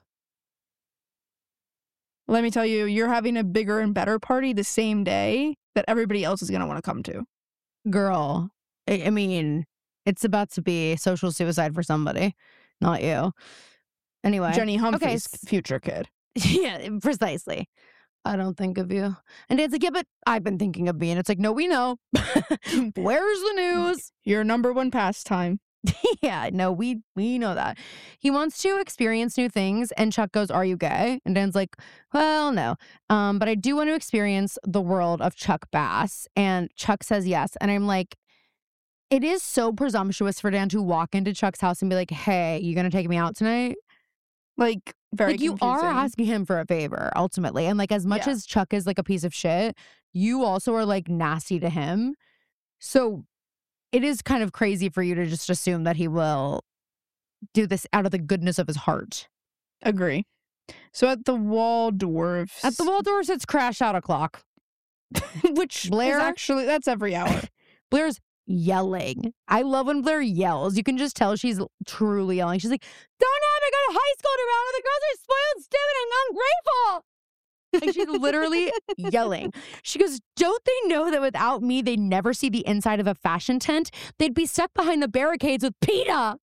Let me tell you, you're having a bigger and better party the same day that everybody else is going to want to come to. Girl, I mean, it's about to be social suicide for somebody, not you. Anyway. Jenny Humphrey's future kid. Yeah, precisely. I don't think of you. And Dan's like, yeah, but I've been thinking of me. And it's like, no, we know. Where's the news? Your number one pastime. Yeah, no, we know that. He wants to experience new things, and Chuck goes, are you gay? And Dan's like, well, no. But I do want to experience the world of Chuck Bass. And Chuck says yes. And I'm like, it is so presumptuous for Dan to walk into Chuck's house and be like, hey, you gonna take me out tonight? Like, very like, you confusing. are asking him for a favor, ultimately. And like, as much as Chuck is like a piece of shit, you also are like nasty to him. So it is kind of crazy for you to just assume that he will do this out of the goodness of his heart. Agree. So at the Waldorfs. At the Waldorfs, it's crash out o'clock. Which Blair, is actually, that's every hour. Blair's yelling. I love when Blair yells. You can just tell she's truly yelling. She's like, don't have to go to high school to run. The girls are spoiled, stupid, and ungrateful. Like, she's literally yelling. She goes, don't they know that without me, they'd never see the inside of a fashion tent? They'd be stuck behind the barricades with PETA.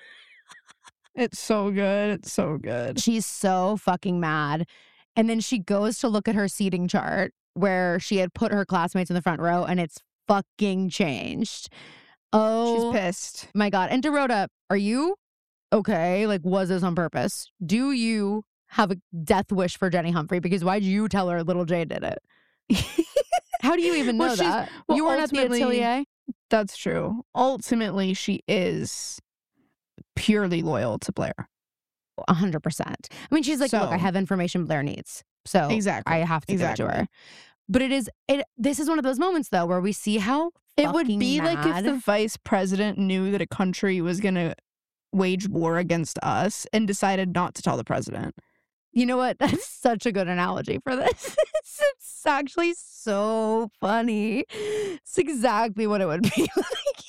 It's so good. It's so good. She's so fucking mad. And then she goes to look at her seating chart where she had put her classmates in the front row, and it's fucking changed. Oh, she's pissed. My God. And Dorota, are you okay? Like, was this on purpose? Do you have a death wish for Jenny Humphrey? Because why'd you tell her little Jay did it? How do you even know that? Well, you weren't at the atelier? That's true. Ultimately, she is purely loyal to Blair. 100%. I mean, she's like, look, I have information Blair needs. So exactly. I have to give it to her. But this is one of those moments, though, where we see how it would be mad. like if the vice president knew that a country was going to wage war against us and decided not to tell the president. You know what? That's such a good analogy for this. It's actually so funny. It's exactly what it would be like.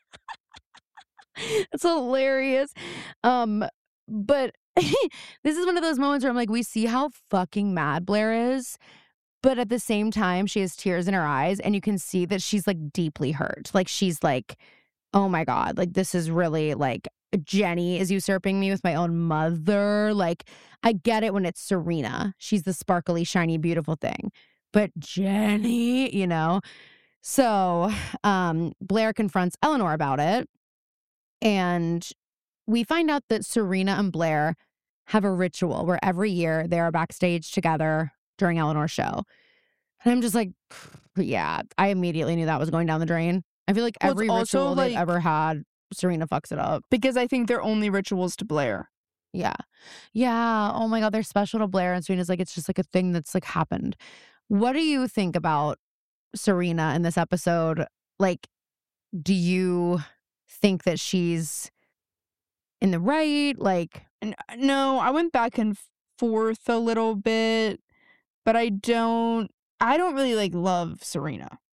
It's hilarious. But this is one of those moments where I'm like, we see how fucking mad Blair is. But at the same time, she has tears in her eyes, and you can see that she's like deeply hurt. Like, she's like, oh my God, like, this is really like, Jenny is usurping me with my own mother. Like, I get it when it's Serena. She's the sparkly, shiny, beautiful thing. But Jenny, you know? So Blair confronts Eleanor about it. And we find out that Serena and Blair have a ritual where every year they are backstage together during Eleanor's show. And I'm just like, yeah, I immediately knew that was going down the drain. I feel like every ritual they've ever had, Serena fucks it up. Because I think they're only rituals to Blair. Yeah. Yeah. Oh my God, they're special to Blair. And Serena's like, it's just like a thing that's like happened. What do you think about Serena in this episode? Like, do you think that she's in the right? Like, no, I went back and forth a little bit, but I don't really like love Serena.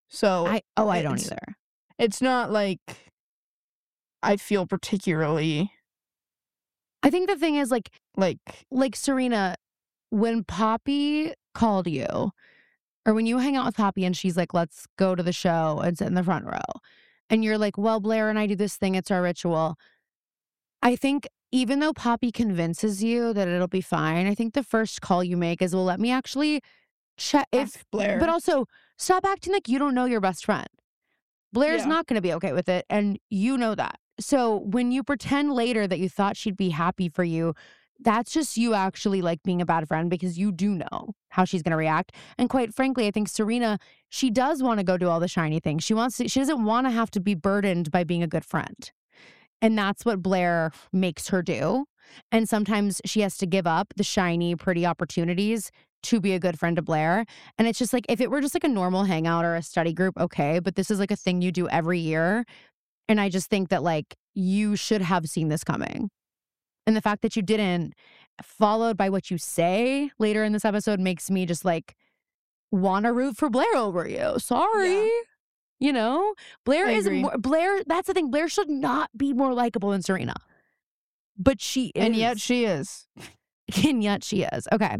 So I don't it's- either. It's not like I feel particularly I think the thing is like like when Poppy called you, or when you hang out with Poppy and she's like, let's go to the show and sit in the front row, and you're like, well, Blair and I do this thing, it's our ritual. I think even though Poppy convinces you that it'll be fine, I think the first call you make is, well, let me actually check ask Blair. but also stop acting like you don't know your best friend. Blair's Yeah. not going to be okay with it, and you know that. So when you pretend later that you thought she'd be happy for you, that's just you actually like being a bad friend, because you do know how she's going to react. And quite frankly, I think Serena, she does want to go do all the shiny things. She doesn't want to have to be burdened by being a good friend. And that's what Blair makes her do. And sometimes she has to give up the shiny, pretty opportunities to be a good friend to Blair. And it's just like, if it were just like a normal hangout or a study group, okay. But this is like a thing you do every year. And I just think that like you should have seen this coming. And the fact that you didn't, followed by what you say later in this episode, makes me just like want to root for Blair over you. Sorry. Yeah. You know, Blair I is agree. Blair. That's the thing. Blair should not be more likable than Serena, but she is. And yet she is. And yet she is. Okay.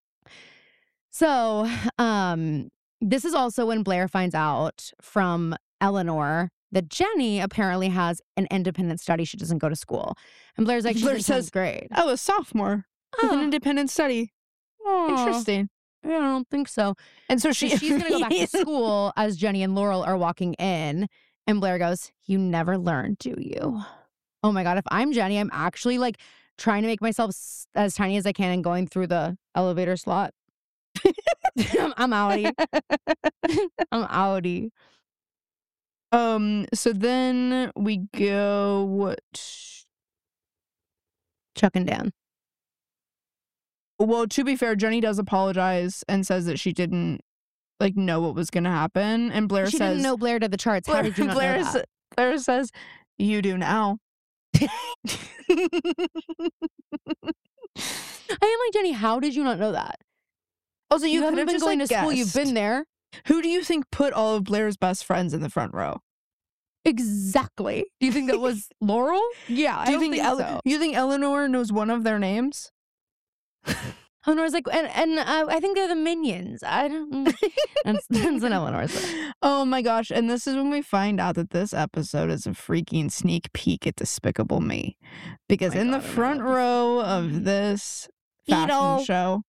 So, this is also when Blair finds out from Eleanor that Jenny apparently has an independent study. She doesn't go to school. And Blair's like, Blair she's says, in 10th grade. Oh, a sophomore with an Oh. independent study. Interesting. I don't think so. And so So she's going to go back to school as Jenny and Laurel are walking in. And Blair goes, you never learn, do you? Oh my God. If I'm Jenny, I'm actually like trying to make myself as tiny as I can and going through the elevator slot. I'm outie. I'm outie. So then we go Chuck and Dan. Well, to be fair, Jenny does apologize and says that she didn't like know what was going to happen. And Blair She says, didn't know Blair did the charts. How did you not know that? Blair says, you do now. I am like, Jenny, how did you not know that? Also, You could haven't have been just, going like, to school. You've been guessed. there. Who do you think put all of Blair's best friends in the front row? Exactly. Do you think that was Laurel? Yeah, Do I you don't think so. you think Eleanor knows one of their names? Eleanor's like, and I think they're the minions. I don't. That's what Eleanor said. Oh my gosh. And this is when we find out that this episode is a freaking sneak peek at Despicable Me. Because Oh my in the God, I know front what this row of this fashion Beetle. show,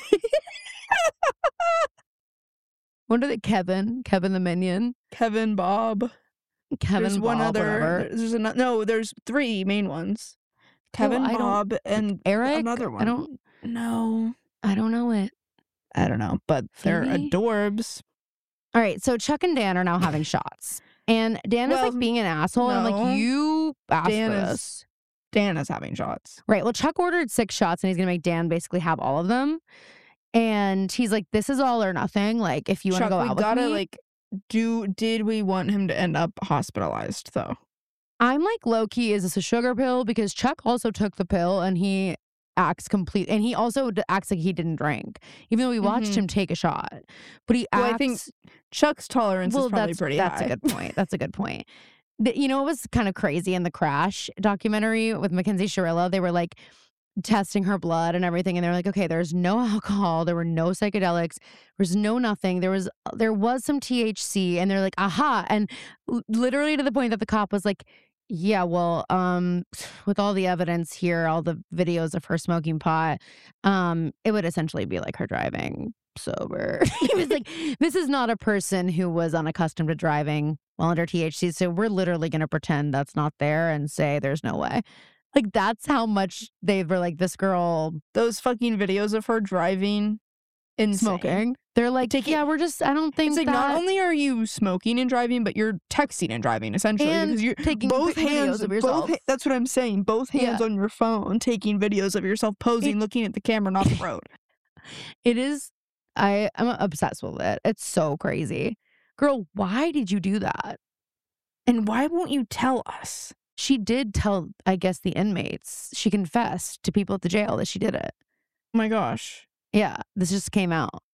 What are they? Kevin the minion. Kevin, Bob, Kevin, there's one Bob, other. whatever. There's no, there's three main ones. Kevin, I don't- Bob, and Eric. another one. I don't know. I don't know it. I don't know, but they're Phoebe? adorbs. All right, so Chuck and Dan are now having shots, and Dan is Well, like being an asshole. And I'm no. like, you asked Dan for is- this. Dan is having shots. Right. Well, Chuck ordered 6 shots, and he's gonna make Dan basically have all of them. And he's like, "This is all or nothing. Like, if you want to Chuck, go we out with gotta me." did we want him to end up hospitalized though? I'm like, low key, is this a sugar pill? Because Chuck also took the pill, and he acts complete, and he also acts like he didn't drink, even though we watched Mhm. him take a shot. But he Well, acts. I think Chuck's tolerance is probably pretty that's high. a good point. That's a good point. You know what was kind of crazy in the Crash documentary with Mackenzie Shirillo? They were like testing her blood and everything, and they were like, okay, there's no alcohol, there were no psychedelics, there's no nothing. There was some THC, and they're like, aha, and literally to the point that the cop was like, yeah, well, with all the evidence here, all the videos of her smoking pot, it would essentially be like her driving sober. He was like, this is not a person who was unaccustomed to driving while under THC, so we're literally going to pretend that's not there and say there's no way. Like, that's how much they were like, this girl Those fucking videos of her driving and smoking. They're like, yeah, we're just, I don't think It's like that. not only are you smoking and driving, but you're texting and driving essentially And because you're taking both videos hands of yourself. That's what I'm saying. Both hands Yeah. on your phone, taking videos of yourself posing, looking at the camera, not the road. It is, I'm obsessed with it. It's so crazy. Girl, why did you do that? And why won't you tell us? She did tell, I guess, the inmates. She confessed to people at the jail that she did it. Oh my gosh. Yeah, this just came out.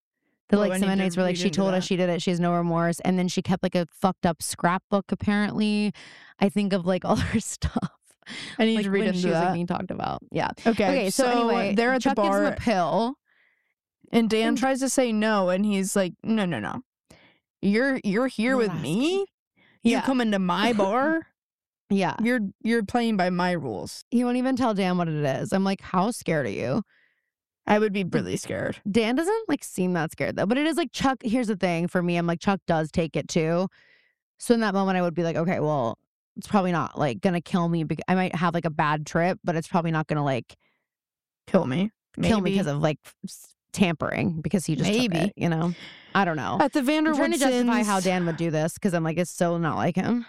The Oh, like I some need to nights were like, read she into told us that. she did it. She has no remorse. And then she kept like a fucked up scrapbook, apparently. I think of like all her stuff. I need Like to read when into she was like that. being talked about. Yeah. Okay, So anyway, they're at Chuck the gives him a bar, pill. and Dan and- tries to say no, and he's like, no. You're here Not with asking. me? You Yeah. come into my bar? Yeah. You're playing by my rules. He won't even tell Dan what it is. I'm like, how scared are you? I would be really scared. Dan doesn't like seem that scared though. But it is like Chuck, here's the thing for me. I'm like, Chuck does take it too. So in that moment I would be like, okay, well, it's probably not like gonna kill me. I might have like a bad trip, but it's probably not gonna like Kill me. kill me because of like tampering because he just took Maybe. it, you know? I don't know. At the I'm trying to justify how Vanderwoodsons, Dan would do this because I'm like, it's so not like him.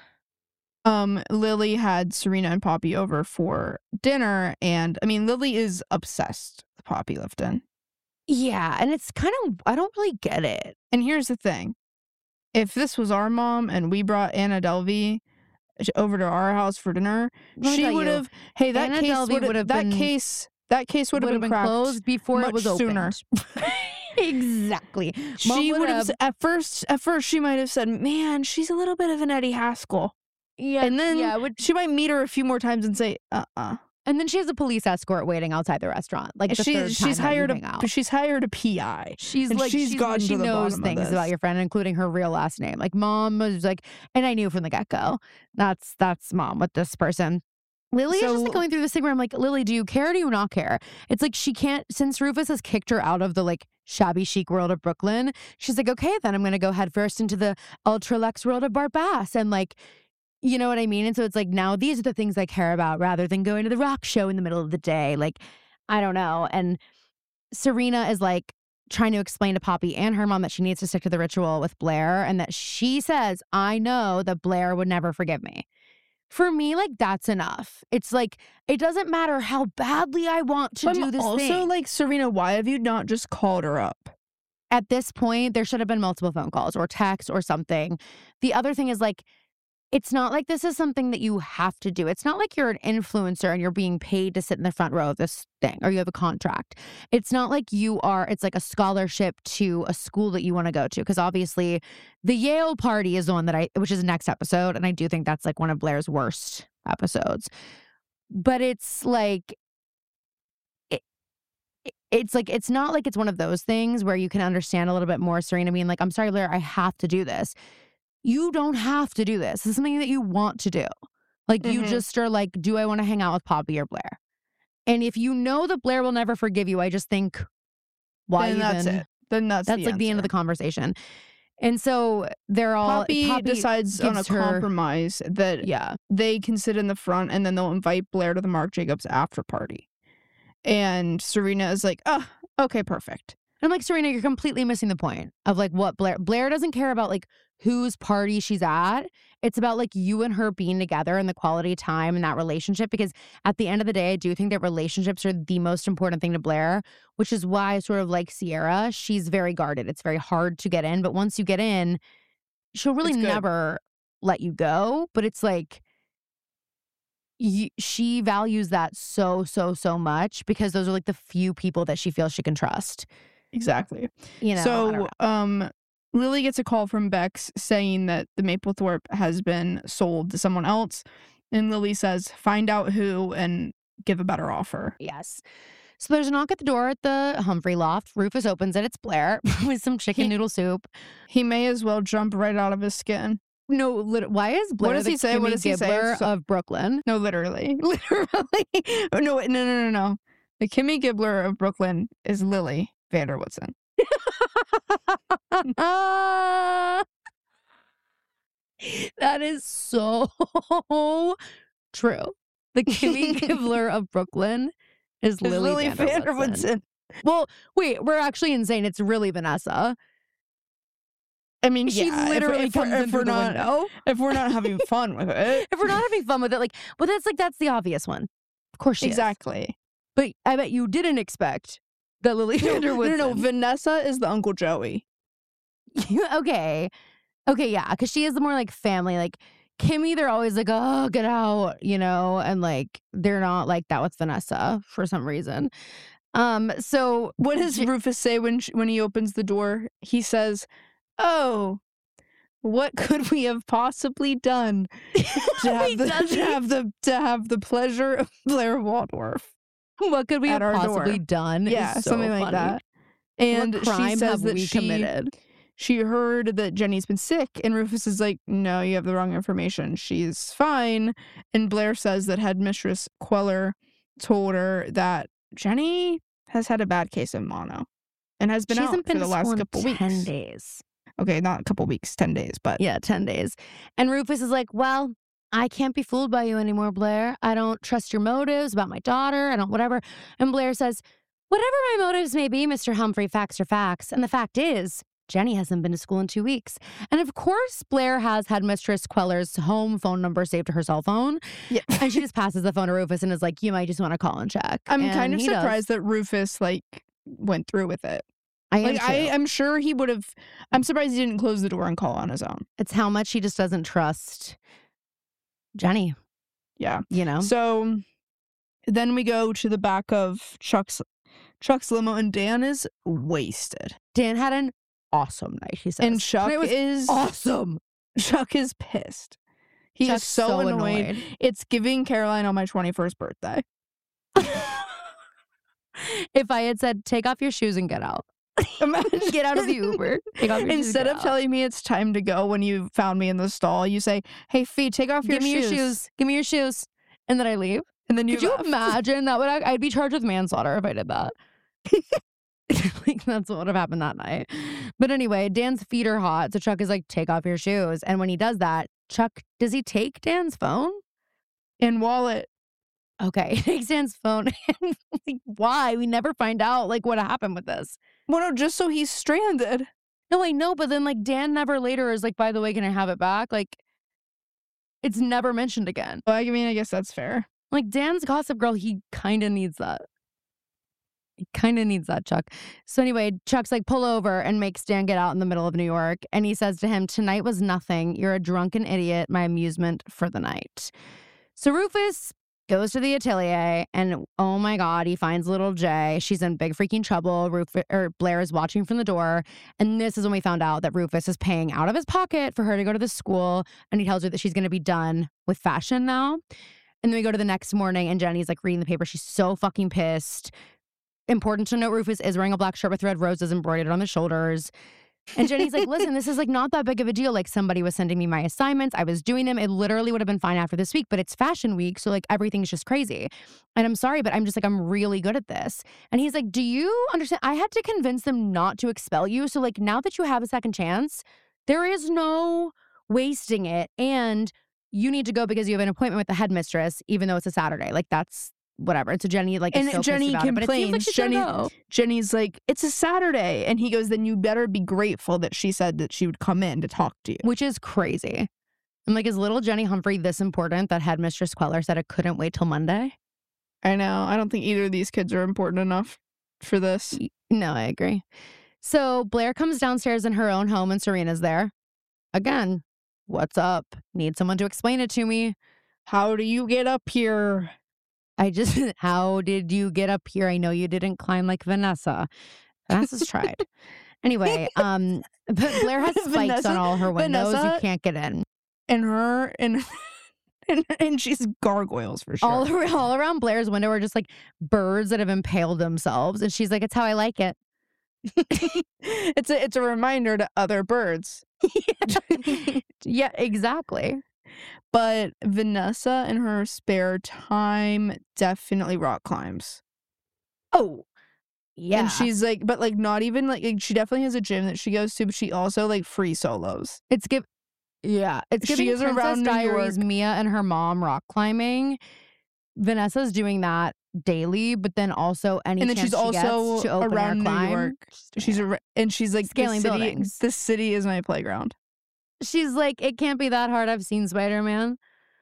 Lily had Serena and Poppy over for dinner, and I mean, Lily is obsessed with Poppy Lifton. Yeah, and it's kind of, I don't really get it. And here's the thing. If this was our mom and we brought Anna Delvey over to our house for dinner, Let me she tell would you, have, hey, that Anna case Delvey would would have have, that been- case would have been cracked closed before it much was sooner. opened. Exactly. Mom She would have, would've- at first, she might have said, man, she's a little bit of an Eddie Haskell. Yeah, And then yeah, she might meet her a few more times and say, and then she has a police escort waiting outside the restaurant. Like the third time she's that you hired hang out. she's hired a PI. She's and like she's gotten she to the knows bottom of things this. about your friend, including her real last name. Like mom was like, and I knew from the get go. That's mom with this person. Lily is just like So- going through this thing where I'm like, Lily, do you care or do you not care? It's like she can't, since Rufus has kicked her out of the like shabby chic world of Brooklyn, she's like, okay, then I'm gonna go head first into the ultra luxe world of Bart Bass. And like, you know what I mean? And so it's like, now these are the things I care about rather than going to the rock show in the middle of the day. Like, I don't know. And Serena is like trying to explain to Poppy and her mom that she needs to stick to the ritual with Blair and that she says, I know that Blair would never forgive me. For me, like, that's enough. It's like, it doesn't matter how badly I want to But do I'm this also thing. like, Serena, why have you not just called her up? At this point, there should have been multiple phone calls or texts or something. The other thing is like, it's not like this is something that you have to do. It's not like you're an influencer and you're being paid to sit in the front row of this thing or you have a contract. It's not like it's like a scholarship to a school that you want to go to. Because obviously the Yale party is the one which is next episode. And I do think that's like one of Blair's worst episodes. But it's like, it's like, it's not like it's one of those things where you can understand a little bit more Serena being like, I'm sorry, Blair, I have to do this. You don't have to do this. This is something that you want to do. Like you Mhm. just are like, do I want to hang out with Poppy or Blair? And if you know that Blair will never forgive you, I just think, why Then that's even? it. Then that's That's like the end of the conversation. And so they're all Poppy decides on a gives her- compromise that Yeah. they can sit in the front and then they'll invite Blair to the Marc Jacobs after party. And Serena is like, oh, okay, perfect. And I'm like, Serena, you're completely missing the point of like what Blair doesn't care about like whose party she's at. It's about like you and her being together and the quality time and that relationship. Because at the end of the day, I do think that relationships are the most important thing to Blair, which is why sort of like Sierra, she's very guarded. It's very hard to get in. But once you get in, she'll really It's good. never let you go. But it's like, she values that so much because those are like the few people that she feels she can trust. Exactly. You know, I don't know. So, Lily gets a call from Bex saying that the Maplethorpe has been sold to someone else. And Lily says, find out who and give a better offer. Yes. So there's a knock at the door at the Humphrey loft. Rufus opens it. It's Blair with some chicken noodle soup. He may as well jump right out of his skin. No, why is Blair does the he say? What Kimmy does he say? Gibbler So- of Brooklyn? No, literally. Literally. No, wait, no. The Kimmy Gibbler of Brooklyn is Lily Vanderwoodson. That is so true. The Kimmy Gibbler of Brooklyn is It's Lily Vanderwoodson. Well, wait, we're actually insane. It's really Vanessa. I mean, She yeah, literally if, comes if in we're through the not, window. if we're not having fun with it. If we're not having fun with it, like, well, that's the obvious one. Of course she is. Exactly. But I bet you didn't expect that Lily Vanderwoodson. No. Vanessa is the Uncle Joey. Okay, yeah, because she is the more like family. Like Kimmy, they're always like, oh, get out, you know, and like they're not like that with Vanessa for some reason. So What does Rufus say when he opens the door? He says, "Oh, what could we have possibly done to have the pleasure of Blair Waldorf what could we at have our possibly door?" done? Yeah, is so something like funny. that. And What crime she says have that we committed? she heard that Jenny's been sick, and Rufus is like, "No, you have the wrong information. She's fine." And Blair says that headmistress Queller told her that Jenny has had a bad case of mono and has been She out hasn't for been the to last school in couple 10 weeks. days. Okay, not a couple weeks, 10 days, but Yeah, 10 days. And Rufus is like, well, I can't be fooled by you anymore, Blair. I don't trust your motives about my daughter. I don't whatever. And Blair says, whatever my motives may be, Mr. Humphrey, facts are facts. And the fact is, Jenny hasn't been to school in 2 weeks. And of course, Blair has headmistress Queller's home phone number saved to her cell phone. yeah. And she just passes the phone to Rufus and is like, you might just want to call and check. I'm And kind of he does. surprised that Rufus went through with it. I am too. I'm sure he would have. I'm surprised he didn't close the door and call on his own. It's how much he just doesn't trust Jenny, Yeah. you know? So then we go to the back of Chuck's limo, and Dan is wasted. Dan had an awesome night, he says. And Chuck it was is awesome. Chuck is pissed. He Chuck's is so annoyed. It's giving Caroline on my 21st birthday. If I had said, take off your shoes and get out. Imagine. Get out of the Uber. Take off your shoes and Instead get of out. telling me it's time to go when you found me in the stall, you say, "Hey, Fee, take off your Give me shoes. your shoes. Give me your shoes. And then I leave. And then Could you left. imagine? I'd be charged with manslaughter if I did that. Like, that's what would have happened that night. But anyway, Dan's feet are hot. So Chuck is like, take off your shoes. And when he does that, Chuck, does he take Dan's phone? And wallet. Okay, he takes Dan's phone. And like, why? We never find out like what happened with this. Well, no, just so he's stranded. No, I know, but then like Dan never later is like, by the way, can I have it back? Like, it's never mentioned again. Well, I mean, I guess that's fair. Like Dan's Gossip Girl, he kind of needs that. He kind of needs that, Chuck. So anyway, Chuck's like, pull over and makes Dan get out in the middle of New York. And he says to him, tonight was nothing. You're a drunken idiot, my amusement for the night. So Rufus goes to the atelier and oh my God, he finds little Jay. She's in big freaking trouble. Blair is watching from the door. And this is when we found out that Rufus is paying out of his pocket for her to go to the school. And he tells her that she's going to be done with fashion now. And then we go to the next morning and Jenny's like reading the paper. She's so fucking pissed. Important to note, Rufus is wearing a black shirt with red roses embroidered on the shoulders. And Jenny's like, listen, this is like not that big of a deal. Like somebody was sending me my assignments. I was doing them. It literally would have been fine after this week, but it's fashion week. So like everything's just crazy. And I'm sorry, but I'm just like, I'm really good at this. And he's like, do you understand? I had to convince them not to expel you. So like now that you have a second chance, there is no wasting it. And you need to go because you have an appointment with the headmistress, even though it's a Saturday. Like that's whatever. And so Jenny like is And so Jenny pissed about it, but it seems like complains. she's gonna go. Jenny's like, it's a Saturday. And he goes, then you better be grateful that she said that she would come in to talk to you. Which is crazy. I'm like, is little Jenny Humphrey this important that headmistress Queller said it couldn't wait till Monday? I know. I don't think either of these kids are important enough for this. No, I agree. So Blair comes downstairs in her own home and Serena's there. Again, what's up? Need someone to explain it to me. How do you get up here? How did you get up here? I know you didn't climb like Vanessa. Vanessa's tried. Anyway, but Blair has spikes on all her windows. Vanessa- You can't get in. And she's gargoyles for sure. All around Blair's window are just like birds that have impaled themselves. And she's like, it's how I like it. It's a reminder to other birds. Yeah, exactly. But Vanessa in her spare time definitely rock climbs. Oh, yeah. And she's like, but like not even like she definitely has a gym that she goes to, but she also like free solos. It's giving She is Princess around New Diaries, York. Mia and her mom rock climbing. Vanessa's doing that daily, but then also any And then chance she's she gets also to open air around New climb, York. She's like Scaling the city, buildings. The city is my playground. She's like, it can't be that hard. I've seen Spider-Man.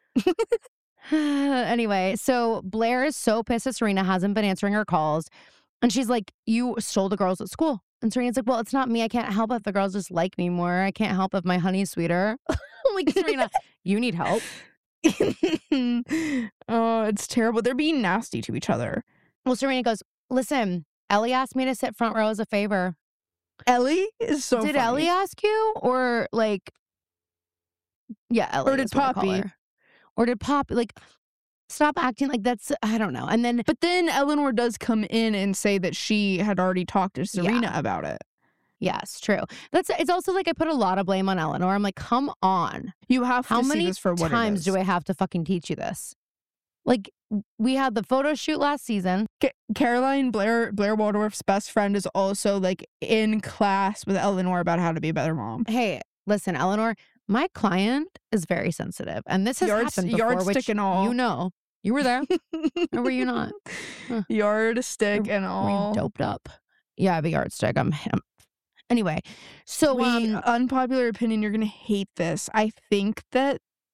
Anyway, so Blair is so pissed that Serena hasn't been answering her calls. And she's like, you stole the girls at school. And Serena's like, well, it's not me. I can't help if the girls just like me more. I can't help if my honey's sweeter. I'm like, Serena, you need help. Oh, it's terrible. They're being nasty to each other. Well, Serena goes, listen, Ellie asked me to sit front row as a favor. Ellie is so Did funny. Ellie ask you? Or like, yeah, Ellie. Or did is what I call Poppy? her. Or did Poppy? Like, stop acting like that's, I don't know. And then, But then Eleanor does come in and say that she had already talked to Serena about it. yes, true. It's also like I put a lot of blame on Eleanor. I'm like, come on. You have How to many see this for what times it is. do I have to fucking teach you this? Like, we had the photo shoot last season. Caroline, Blair Waldorf's best friend, is also like in class with Eleanor about how to be a better mom. Hey, listen, Eleanor, my client is very sensitive. And this has happened before, yardstick which and all. you know. You were there. Or were you not? Huh. Yardstick and Were all. you doped up? Yeah, I have a yardstick. Anyway, so unpopular opinion, you're gonna hate this. I think that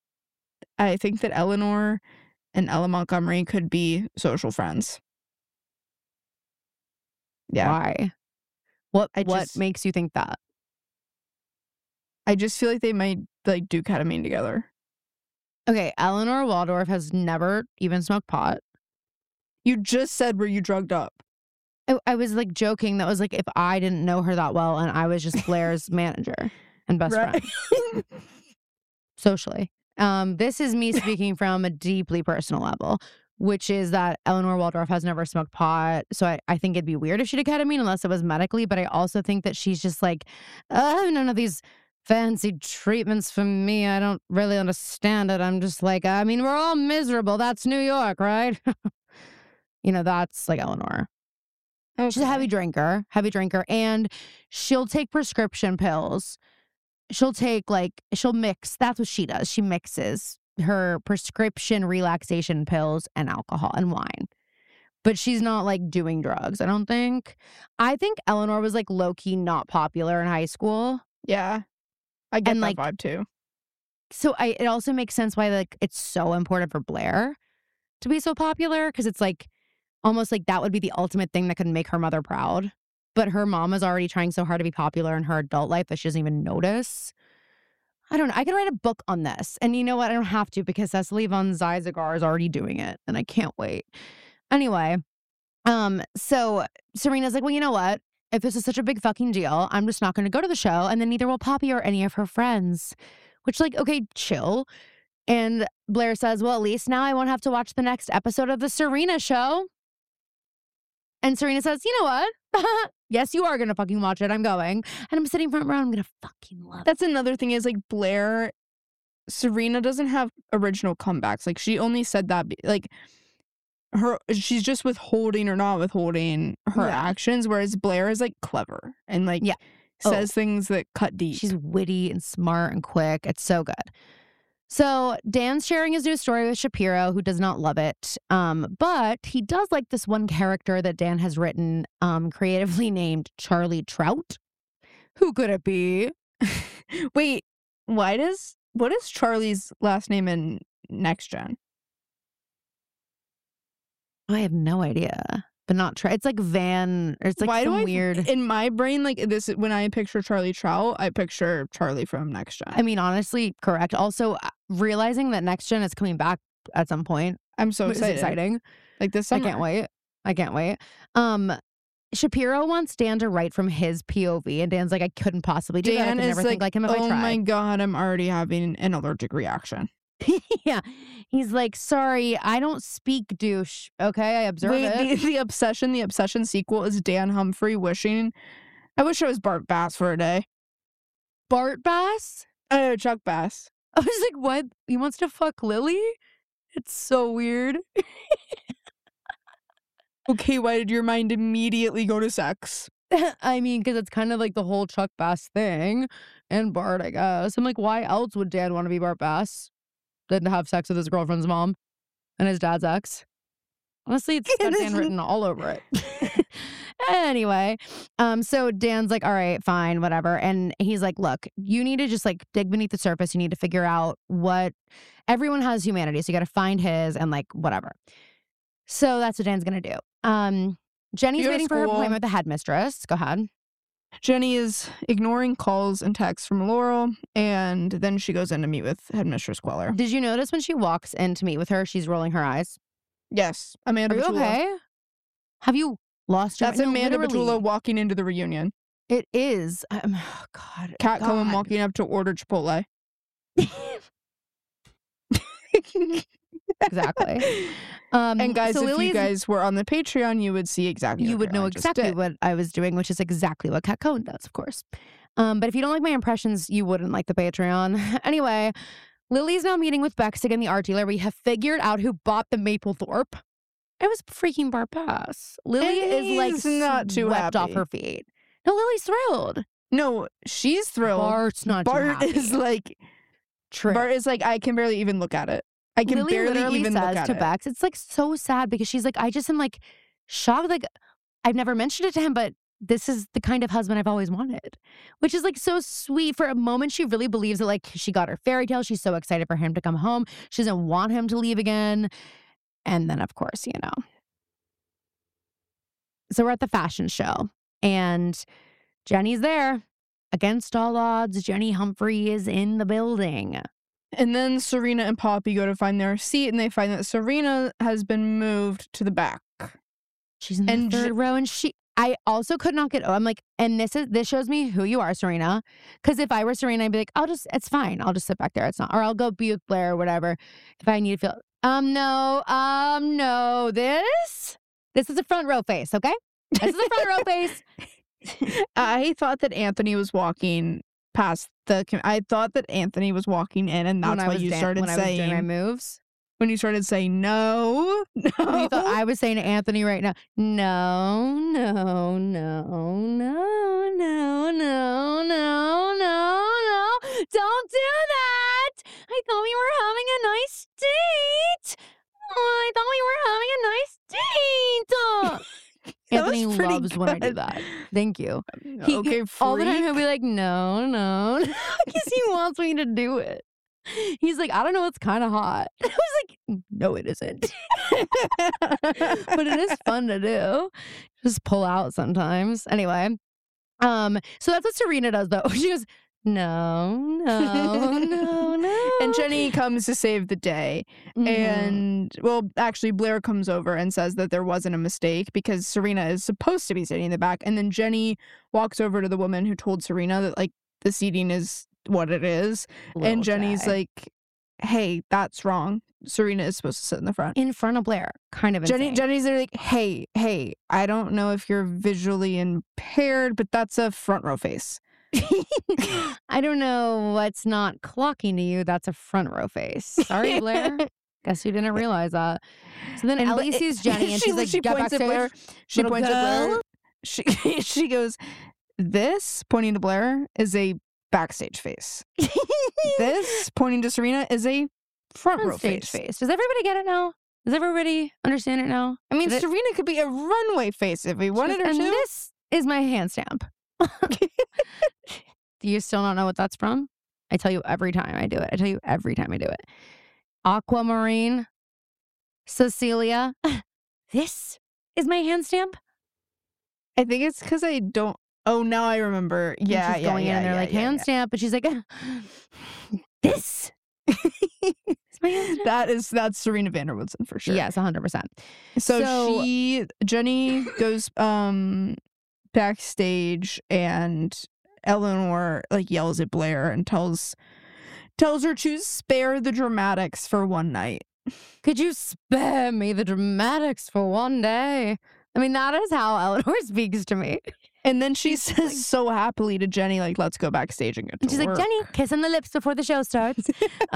Eleanor and Ella Montgomery could be social friends. Yeah. why? What just- makes you think that? I just feel like they might like do ketamine together. Okay, Eleanor Waldorf has never even smoked pot. You just said were you drugged up? I was like joking. That was like if I didn't know her that well and I was just Blair's manager and best friend socially. This is me speaking from a deeply personal level, which is that Eleanor Waldorf has never smoked pot. So I think it'd be weird if she did ketamine unless it was medically. But I also think that she's just like, none of these fancy treatments for me. I don't really understand it. I'm just like, I mean, we're all miserable. That's New York, right? That's like Eleanor. Okay. She's a heavy drinker, and she'll take prescription pills. She'll mix. That's what she does. She mixes her prescription relaxation pills and alcohol and wine. But she's not like doing drugs, I don't think. I think Eleanor was like low-key not popular in high school. Yeah. I get And, that like, vibe too. So it also makes sense why like it's so important for Blair to be so popular, because it's like almost like that would be the ultimate thing that could make her mother proud. But her mom is already trying so hard to be popular in her adult life that she doesn't even notice. I don't know. I could write a book on this. And you know what? I don't have to because Cecily von Zyzigar is already doing it. And I can't wait. Anyway, so Serena's like, well, you know what? If this is such a big fucking deal, I'm just not going to go to the show. And then neither will Poppy or any of her friends. Which, like, okay, chill. And Blair says, well, at least now I won't have to watch the next episode of the Serena show. And Serena says, you know what? Yes, you are going to fucking watch it. I'm going. And I'm sitting front row. I'm going to fucking love it. That's another thing is like Serena doesn't have original comebacks. Like she only said that like she's just withholding or not withholding her actions, whereas Blair is like clever and like says things that cut deep. She's witty and smart and quick. It's so good. So Dan's sharing his new story with Shapiro, who does not love it. But he does like this one character that Dan has written, creatively named Charlie Trout. Who could it be? Wait, what is Charlie's last name in Next Gen? I have no idea. But not Trout. It's like Van. Or it's like some weird. In my brain, like this, when I picture Charlie Trout, I picture Charlie from Next Gen. I mean, honestly, correct. Also, realizing that Next Gen is coming back at some point. I'm so excited. It's exciting. Like this summer. I can't wait. Shapiro wants Dan to write from his POV, and Dan's like, I couldn't possibly do that. I could never think like him if I tried. Oh my God, I'm already having an allergic reaction. Yeah. He's like, sorry, I don't speak douche. Okay, I observe it. The Obsession sequel is Dan Humphrey wishing, I wish I was Bart Bass for a day. Bart Bass? Chuck Bass. I was like, what? He wants to fuck Lily? It's so weird. Okay, why did your mind immediately go to sex? I mean, because it's kind of like the whole Chuck Bass thing and Bart, I guess. I'm like, why else would Dan want to be Bart Bass than to have sex with his girlfriend's mom and his dad's ex? Honestly, it's got Dan written all over it. Anyway, so Dan's like, all right, fine, whatever. And he's like, look, you need to just like dig beneath the surface. You need to figure out what everyone has humanity. So you got to find his and like whatever. So that's what Dan's going to do. Jenny's waiting for her appointment with the headmistress. Go ahead. Jenny is ignoring calls and texts from Laurel, and then she goes in to meet with Headmistress Queller. Did you notice when she walks in to meet with her, she's rolling her eyes? Yes. Amanda Are you Batula. okay? Have you Lost your That's Amanda literally. Batula walking into the reunion. It is. Oh, God. Kat Cohen God. walking up to order Chipotle. Exactly. And guys, so if you Lily's- guys were on the Patreon, you would see exactly. you what would know Caroline just exactly did. what I was doing, which is exactly what Kat Cohen does, of course. But if you don't like my impressions, you wouldn't like the Patreon. Anyway, Lily's now meeting with Bex again, the art dealer. We have figured out who bought the Maplethorpe. It was freaking Barbass. Lily And is like he's not too swept off happy. her feet. No, Lily's thrilled. No, she's thrilled. Bart's not too Bart happy. is like, True. Bart is like, I can barely even look at it. I can Lily barely literally even look says at to it. Bex, it's like so sad because she's like, I just am like shocked. Like, I've never mentioned it to him, but this is the kind of husband I've always wanted, which is like so sweet. For a moment, she really believes that like she got her fairy tale. She's so excited for him to come home. She doesn't want him to leave again. And then, of course, So we're at the fashion show and Jenny's there. Against all odds, Jenny Humphrey is in the building. And then Serena and Poppy go to find their seat, and they find that Serena has been moved to the back. She's in the And third row, and I also could not get. I'm like, and this shows me who you are, Serena. Because if I were Serena, I'd be like, it's fine. I'll just sit back there. It's not, or I'll go be with Blair or whatever. If I need to feel, no, this is a front row face, okay? This is a front row face. I thought that Anthony was walking past I thought that Anthony was walking in, and that's what you started when I was doing my saying. moves. When you started saying no. You thought I was saying to Anthony right now, no, don't do that. I thought we were having a nice date. Oh, I thought we were having a nice date. That Anthony was pretty loves when I do good. that. Thank you. Okay, all the time he'll freak. be like, no, because he wants me to do it. He's like, I don't know, it's kind of hot. I was like, no, it isn't. But it is fun to do. Just pull out sometimes. Anyway, so that's what Serena does though. She goes, no. And Jenny comes to save the day. Mhm. And, well, actually, Blair comes over and says that there wasn't a mistake because Serena is supposed to be sitting in the back. And then Jenny walks over to the woman who told Serena that, like, the seating is what it is. Little And Jenny's J. like, hey, that's wrong. Serena is supposed to sit in the front. In front of Blair. Kind of insane. Jenny's there like, hey, I don't know if you're visually impaired, but that's a front row face. I don't know what's not clocking to you. That's a front row face. Sorry, Blair. Guess you didn't realize that. So then Ellie sees Jenny and she's like, she get points at backstage. Blair. She little points at girl." Blair. She goes, this, pointing to Blair, is a backstage face. This, pointing to Serena, is a front row Stage face. face. Does everybody get it now? Does everybody understand it now? I mean, Did it- Serena could be a runway face if we wanted her and to. this is my hand stamp. Do you still not know what that's from? I tell you every time I do it. Aquamarine. Cecilia. This is my hand stamp. I think it's because I don't. Oh, now I remember. And Yeah, she's going in and they're like, hand stamp. But she's like, this is my hand stamp. That's Serena van der Woodsen for sure. Yes, 100%. So Jenny goes backstage and Eleanor like yells at Blair and tells her to spare the dramatics for one night. Could you spare me the dramatics for one day? I mean, that is how Eleanor speaks to me. And then she says so happily to Jenny, like, let's go backstage and get to And she's work. like, Jenny, kiss on the lips before the show starts.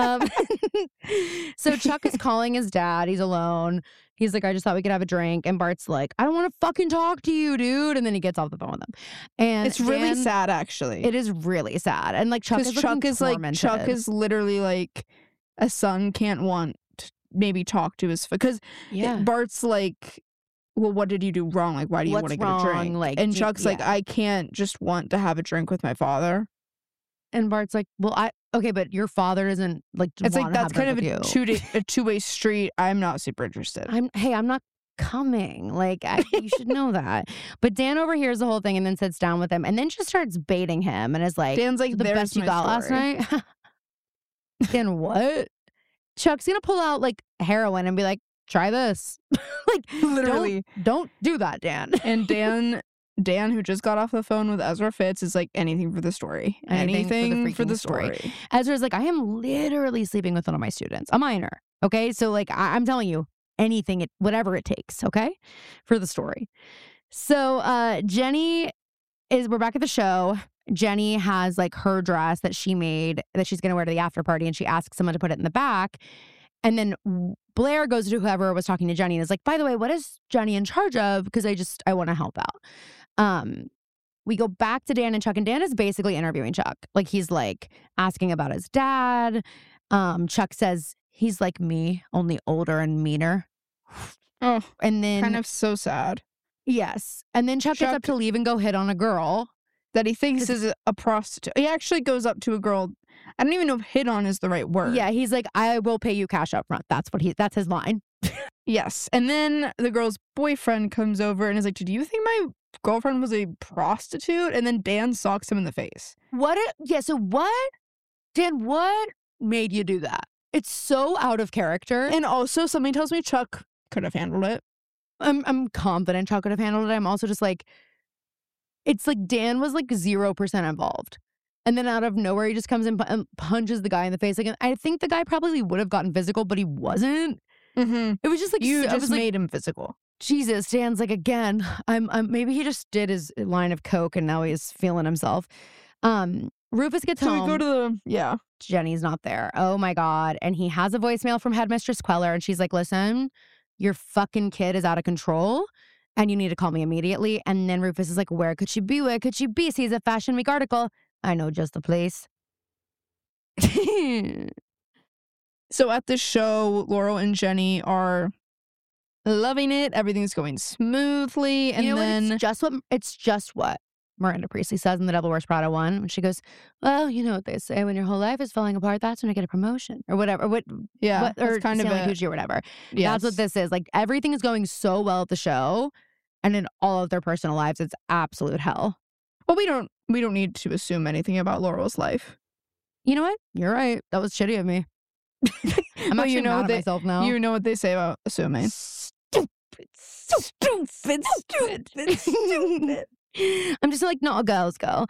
So Chuck is calling his dad. He's alone. He's like, I just thought we could have a drink. And Bart's like, I don't want to fucking talk to you, dude. And then he gets off the phone with him. And It's really Dan- sad, actually. It is really sad. And like Chuck is Chuck is literally like a son can't want to maybe talk to his because Bart's like, well, what did you do wrong? Like, why do you want to get a drink? Like, and Chuck's like, I can't just want to have a drink with my father. And Bart's like, well, okay, but your father doesn't like. It's like that's kind of a a two-way street. I'm not super interested. I'm not coming. Like, you should know that. But Dan overhears the whole thing and then sits down with him and then just starts baiting him and is like, Dan's like, the there's best you my got last story. night. Dan, what? Chuck's gonna pull out like heroin and be like, try this. Like, Literally. don't do that, Dan. And Dan, who just got off the phone with Ezra Fitz, is like, anything for the story. Anything for the freaking story. Ezra's like, I am literally sleeping with one of my students, a minor. Okay. So, like, I'm telling you, anything, whatever it takes. Okay. For the story. So, we're back at the show. Jenny has like her dress that she made that she's going to wear to the after party, and she asks someone to put it in the back. And then Blair goes to whoever was talking to Jenny and is like, by the way, what is Jenny in charge of? Because I want to help out. We go back to Dan and Chuck, and Dan is basically interviewing Chuck. Like, he's like asking about his dad. Chuck says he's like me, only older and meaner. Oh, and then kind of so sad. Yes. And then Chuck gets up to leave and go hit on a girl that he thinks is a prostitute. He actually goes up to a girl. I don't even know if hit on is the right word. Yeah, he's like, I will pay you cash up front. That's his line. Yes. And then the girl's boyfriend comes over and is like, did you think my girlfriend was a prostitute? And then Dan socks him in the face. So what? Dan, what made you do that? It's so out of character. And also, something tells me Chuck could have handled it. I'm confident Chuck could have handled it. I'm also just like, it's like Dan was like 0% involved. And then out of nowhere, he just comes in and punches the guy in the face. Like, I think the guy probably would have gotten physical, but he wasn't. Mm-hmm. It was just like, you just made him physical. Jesus, Dan's like, again, maybe he just did his line of coke and now he's feeling himself. Rufus gets home. So we go to Jenny's not there. Oh my God. And he has a voicemail from Headmistress Queller, and she's like, listen, your fucking kid is out of control and you need to call me immediately. And then Rufus is like, where could she be? Where could she be? Sees a Fashion Week article. I know just the place. So at the show, Laurel and Jenny are loving it. Everything's going smoothly. And then it's just what Miranda Priestley says in The Devil Wears Prada 1. When she goes, well, you know what they say, when your whole life is falling apart, that's when I get a promotion or whatever. Or kind of Stanley Tucci or whatever. Yes. That's what this is. Like, everything is going so well at the show, and in all of their personal lives, it's absolute hell. Well, we don't need to assume anything about Laurel's life. You know what? You're right. That was shitty of me. I'm actually mad at myself now. You know what they say about assuming. Stupid. I'm just like, no, girls go.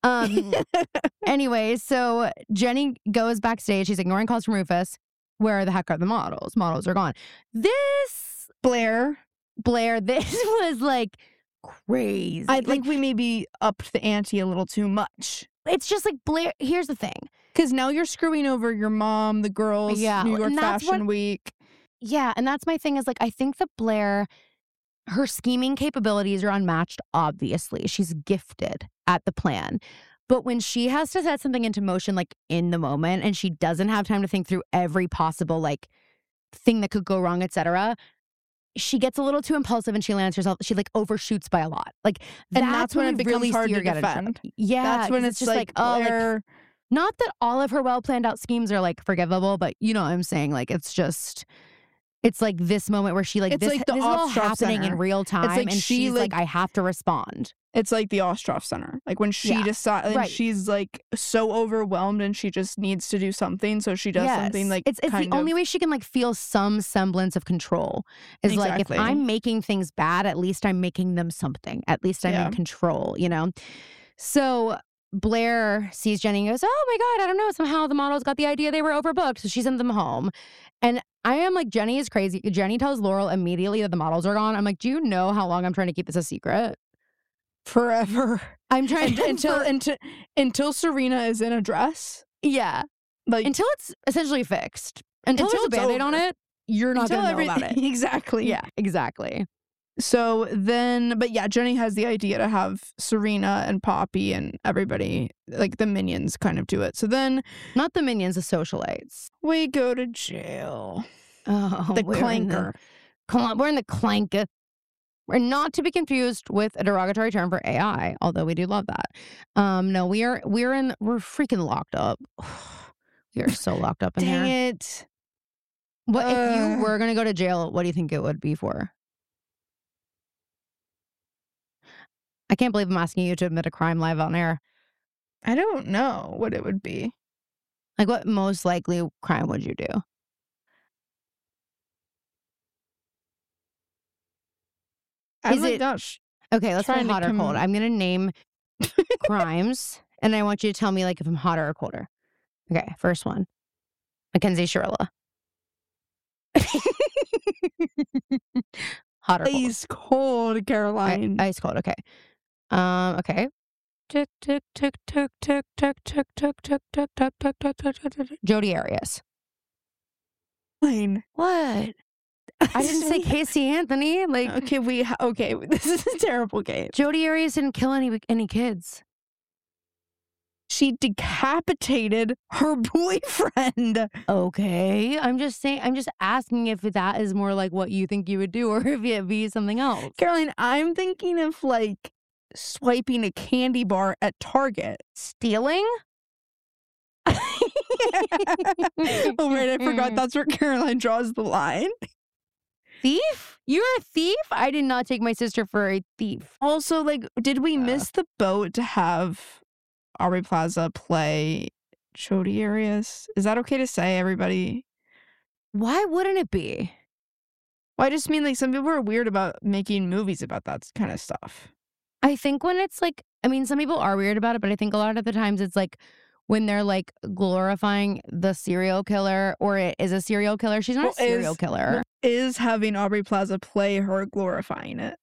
Anyway, so Jenny goes backstage. She's ignoring calls from Rufus. Where the heck are the models? Models are gone. This Blair, this was like crazy. I think we maybe upped the ante a little too much. It's just like Blair. Here's the thing. Because now you're screwing over your mom, the girls, New York Fashion Week. Yeah, and that's my thing is like, I think that Blair, her scheming capabilities are unmatched, obviously. She's gifted at the plan. But when she has to set something into motion, like in the moment, and she doesn't have time to think through every possible like thing that could go wrong, etc., she gets a little too impulsive and she lands herself. She like overshoots by a lot. Like, and that's when it becomes really hard to defend. Yeah, that's when it's just like Blair, not that all of her well planned out schemes are like forgivable, but you know what I'm saying. Like, it's like this moment where she like, this is all happening in real time, and she's like, I have to respond. It's like the Ostroff Center. Like when she decides, and she's like so overwhelmed and she just needs to do something. So she does something like it's the only way she can like feel some semblance of control is like, if I'm making things bad, at least I'm making them something. At least I'm in control, you know? So Blair sees Jenny and goes, oh my God, I don't know. Somehow the models got the idea they were overbooked. So she sent them home. And I am like, Jenny is crazy. Jenny tells Laurel immediately that the models are gone. I'm like, do you know how long I'm trying to keep this a secret? Forever. I'm trying until Serena is in a dress. Yeah. Like until it's essentially fixed. Until there's a Band-Aid on it, you're not going to know about it. Exactly. Yeah, exactly. So then, but yeah, Jenny has the idea to have Serena and Poppy and everybody, like the minions, kind of do it. So then, not the minions, the socialites. We go to jail. Oh, the clanker. We're in the clanker. We're not to be confused with a derogatory term for AI, although we do love that. No, we're freaking locked up. We are so locked up in here. Dang it. What if you were going to go to jail? What do you think it would be for? I can't believe I'm asking you to admit a crime live on air. I don't know what it would be. Like, what most likely crime would you do? Oh Is my it- gosh. Okay, let's go Trying to hot or cold. I'm going to name crimes, and I want you to tell me like if I'm hotter or colder. Okay, first one. Mackenzie Shirilla. Hot or cold? Ice cold, Caroline. Ice cold, okay. Okay. Tick, tick, tick, tick, tick, tick, tick, tick, tick, tick, tick, tick, tick, tick, tick, tick. Jodi Arias. Fine. What? I didn't say Casey Anthony. Like, Okay, this is a terrible game. Jodi Arias didn't kill any kids. She decapitated her boyfriend. Okay. I'm just asking if that is more like what you think you would do or if it'd be something else. Caroline, I'm thinking of like swiping a candy bar at Target. Stealing? Oh, right. I forgot that's where Caroline draws the line. Thief? You're a thief? I did not take my sister for a thief. Also, like, did we miss the boat to have Aubrey Plaza play Jodi Arias? Is that okay to say, everybody? Why wouldn't it be? Well, I just mean, like, some people are weird about making movies about that kind of stuff. I think when it's like, I mean, some people are weird about it, but I think a lot of the times it's like when they're like glorifying the serial killer or it is a serial killer. She's not a serial killer. Is having Aubrey Plaza play her glorifying it?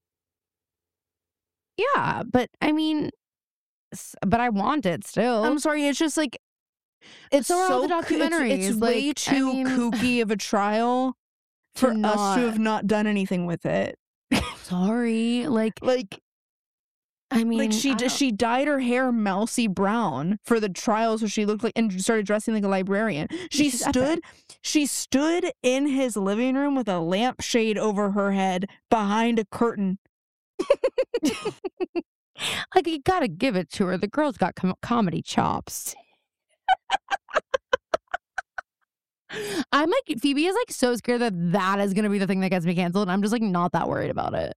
Yeah, but I mean, but I want it still. I'm sorry, it's just like, it's So are all the so documentaries. It's way Like, too I mean, kooky of a trial for us not- to have not done anything with it. Sorry. Like, I mean, Like she dyed her hair mousy brown for the trial, so she looked like and started dressing like a librarian. She stood in his living room with a lampshade over her head behind a curtain. like you gotta give it to her. The girl's got comedy chops. I'm like, Phoebe is like so scared that is gonna be the thing that gets me canceled. And I'm just like not that worried about it.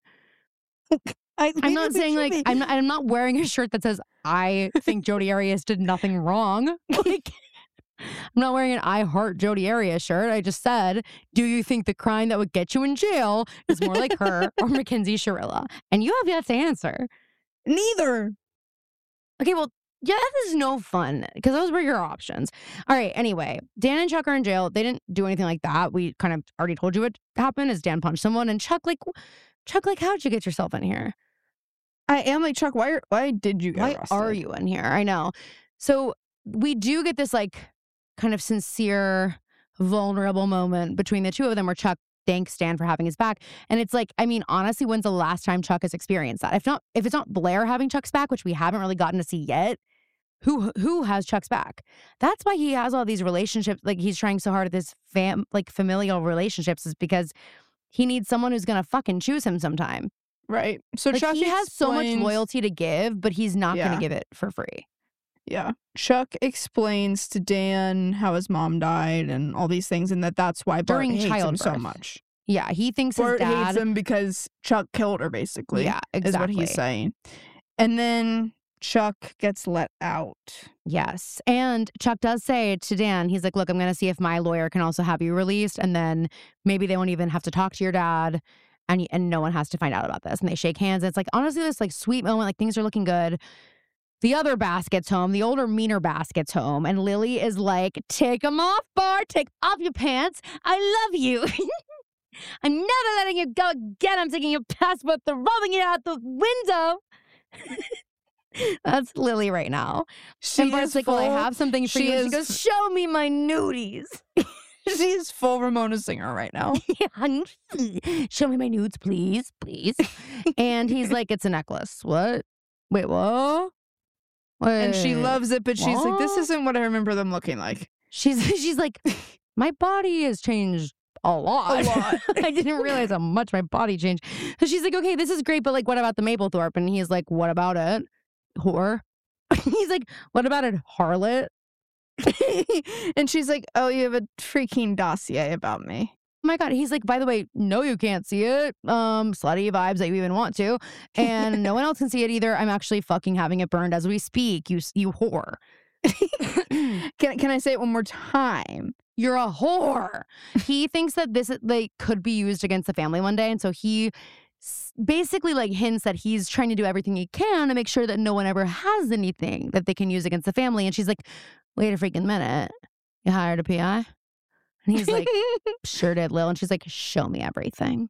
I'm not saying like I'm not wearing a shirt that says I think Jodi Arias did nothing wrong. Like I'm not wearing an I heart Jodi Arias shirt. I just said, do you think the crime that would get you in jail is more like her or Mackenzie Shirilla? And you have yet to answer. Neither. Okay, well, yeah, this is no fun because those were your options. All right, anyway, Dan and Chuck are in jail. They didn't do anything like that. We kind of already told you what happened is Dan punched someone and Chuck, how'd you get yourself in here? I am like, Chuck, why did you get Why arrested? are you in here? I know. So we do get this like kind of sincere, vulnerable moment between the two of them where Chuck thanks Dan for having his back. And it's like, I mean, honestly, when's the last time Chuck has experienced that? If it's not Blair having Chuck's back, which we haven't really gotten to see yet, who has Chuck's back? That's why he has all these relationships. Like he's trying so hard at this familial relationships is because he needs someone who's going to fucking choose him sometime. Right. So Like, Chuck he has so much explains- loyalty to give, but he's not going Yeah. to give it for free. Yeah. Chuck explains to Dan how his mom died and all these things, and that's why Bart During hates him so childbirth. much. Yeah, he thinks Bart his dad. hates him because Chuck killed her, basically. Yeah, Is exactly. what he's saying. And then Chuck gets let out. Yes. And Chuck does say to Dan, he's like, look, I'm going to see if my lawyer can also have you released. And then maybe they won't even have to talk to your dad and no one has to find out about this. And they shake hands. And it's like, honestly, this like sweet moment, like things are looking good. The other Bass gets home. The older, meaner Bass gets home. And Lily is like, take them off, Bart. Take off your pants. I love you. I'm never letting you go again. I'm taking your passport, throwing it out the window. That's Lily right now. And Bart's like, well, I have something for you. And she goes, show me my nudies. She is full Ramona Singer right now. Show me my nudes, please, please. And he's like, it's a necklace. What? Wait, what? Wait, And she loves it, but she's like, this what? isn't what I remember them looking like. She's like, my body has changed a lot. A lot. I didn't realize how much my body changed. So she's like, okay, this is great, but like, what about the Maplethorpe? And he's like, what about it? Whore. He's like, what about it, harlot? And she's like, oh, you have a freaking dossier about me. Oh my God. He's like, by the way, no, you can't see it. Slutty vibes that you even want to. And no one else can see it either. I'm actually fucking having it burned as we speak. You whore. Can I say it one more time? You're a whore. He thinks that this like could be used against the family one day. And so he basically like hints that he's trying to do everything he can to make sure that no one ever has anything that they can use against the family. And she's like, wait a freaking minute. You hired a PI? And he's like, sure did, Lil. And she's like, show me everything.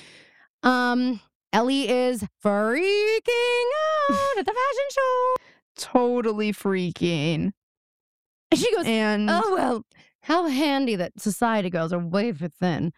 Ellie is freaking out at the fashion show. Totally freaking. And she goes, And oh, well, how handy that society girls are wafer thin.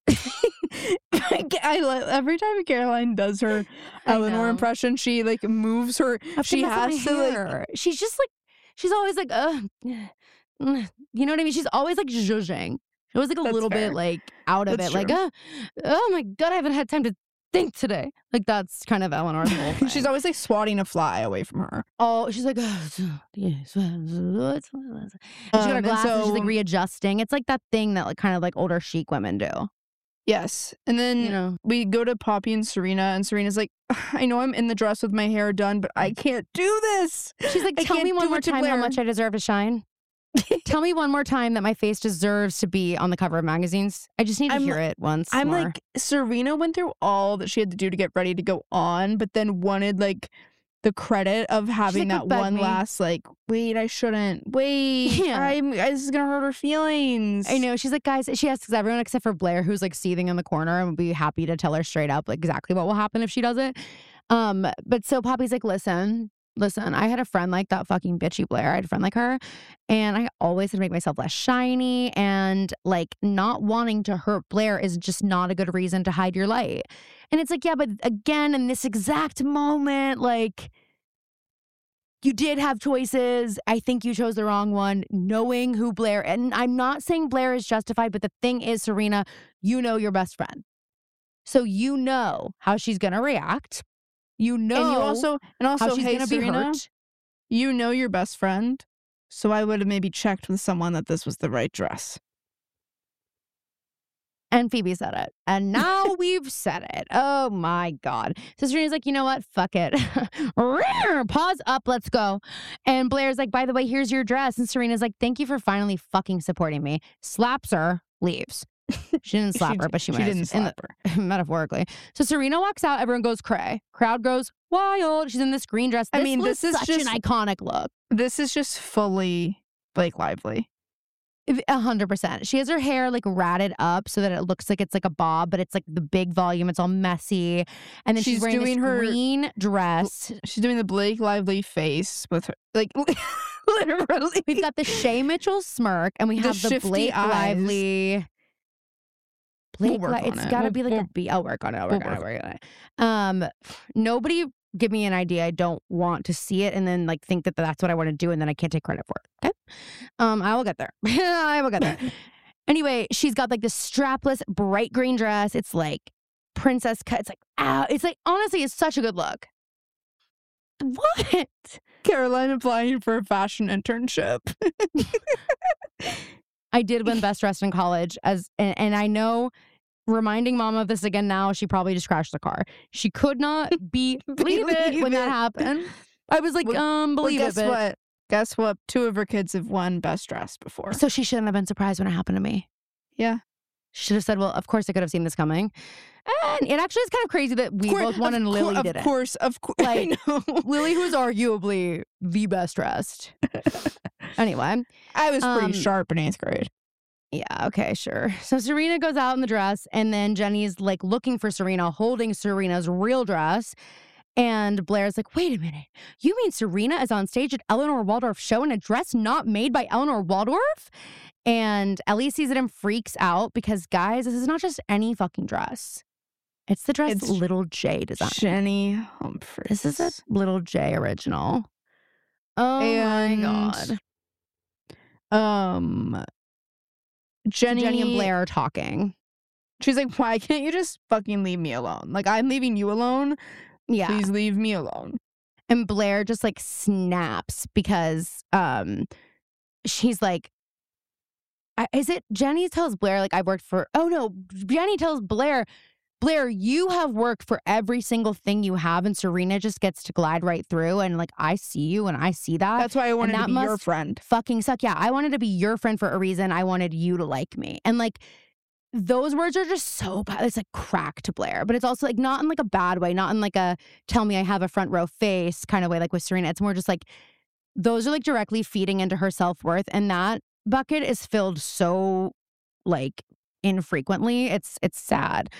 every time Caroline does her I Eleanor know. impression, she like moves her. Up She to my has to like. hair. She's just like, she's always like, you know what I mean? She's always like zhuzhing. She always like a That's little fair. bit like out of That's it. Like, true. oh my God, I haven't had time to think today. Like that's kind of Eleanor's whole thing. She's always like swatting a fly away from her. Oh, she's like, yes. She's got her And glasses. She's so- like readjusting. It's like that thing that like kind of like older chic women do. Yes. And then You know, we go to Poppy and Serena's like, I know I'm in the dress with my hair done, but I can't do this. she's like, I tell me can't one do more it to time how Blair." much I deserve to shine. Tell me one more time that my face deserves to be on the cover of magazines. I just need to I'm- hear it once I'm more. like, Serena went through all that she had to do to get ready to go on, but then wanted like the credit of having like, that "Beg one me." last like, wait, I shouldn't. Wait, Yeah. this is gonna hurt her feelings. I know. She's like, guys, she asks everyone except for Blair, who's like seething in the corner, and would be happy to tell her straight up like exactly what will happen if she does it. But so Poppy's like, listen, I had a friend like that fucking bitchy Blair. I had a friend like her, and I always had to make myself less shiny, and like not wanting to hurt Blair is just not a good reason to hide your light. And it's like, yeah, but again, in this exact moment, like you did have choices. I think you chose the wrong one, knowing who Blair, and I'm not saying Blair is justified, but the thing is, Serena, you know your best friend. So you know how she's going to react. You know and you also how she's hey going to be Serena, hurt. you know your best friend, so I would have maybe checked with someone that this was the right dress. And Phoebe said it. And now we've said it. Oh my God. So Serena's like, you know what? Fuck it. Pause up. Let's go. And Blair's like, by the way, here's your dress. And Serena's like, thank you for finally fucking supporting me. Slaps her, leaves. She didn't slap her, but she might have. didn't slap her. Metaphorically. So Serena walks out. Everyone goes cray. Crowd goes wild. She's in this green dress. I mean, this is such just- an iconic look. This is just fully Blake Lively. 100%. She has her hair like ratted up so that it looks like it's like a bob, but it's like the big volume. It's all messy. And then she's She's wearing doing this her- green dress. She's doing the Blake Lively face with her, like literally. We've got the Shay Mitchell smirk, and we The have the shifty Blake eyes. Lively. We'll work on It's it. got to We'll- be like we'll- a B. I'll work on it. I'll we'll work on it. work Work on it. Nobody give me an idea. I don't want to see it and then like think that that's what I want to do and then I can't take credit for it. Okay. I will get there. I will get there. Anyway, she's got like this strapless bright green dress. It's like princess cut. It's like, ow. It's like, honestly, it's such a good look. What? Caroline applying for a fashion internship. I did win best dressed in college and I know, reminding mom of this again now, she probably just crashed the car. She could not believe it when that happened. I was like, believe guess it. But... what? Guess what? 2 of her kids have won best dressed before. So she shouldn't have been surprised when it happened to me. Yeah. She should have said, well, of course I could have seen this coming. And it actually is kind of crazy that we both won and Lily didn't. Of course. Like, I know. Lily, who's arguably the best dressed. Anyway. I was pretty Um, sharp in 8th grade. Yeah, okay, sure. So Serena goes out in the dress, and then Jenny's like looking for Serena, holding Serena's real dress. And Blair's like, wait a minute. You mean Serena is on stage at Eleanor Waldorf show in a dress not made by Eleanor Waldorf? And Ellie sees it and freaks out because, guys, this is not just any fucking dress. It's the dress It's Little J designed. Jenny Humphries. This is a Little J original. Oh my God. Jenny, Jenny and Blair are talking. She's like, why can't you just fucking leave me alone? Like, I'm leaving you alone. Yeah. Please leave me alone. And Blair just like snaps because she's like, is it Jenny tells Blair, like, I've worked for, oh no, Jenny tells Blair, you have worked for every single thing you have, and Serena just gets to glide right through. And like, I see you and I see that. That's why I wanted to that be your must friend. Fucking suck. Yeah, I wanted to be your friend for a reason. I wanted you to like me. And like, those words are just so bad. It's like crack to Blair, but it's also like not in like a bad way, not in like a tell me I have a front row face kind of way like with Serena. It's more just like those are like directly feeding into her self-worth, and that bucket is filled so like infrequently. It's sad.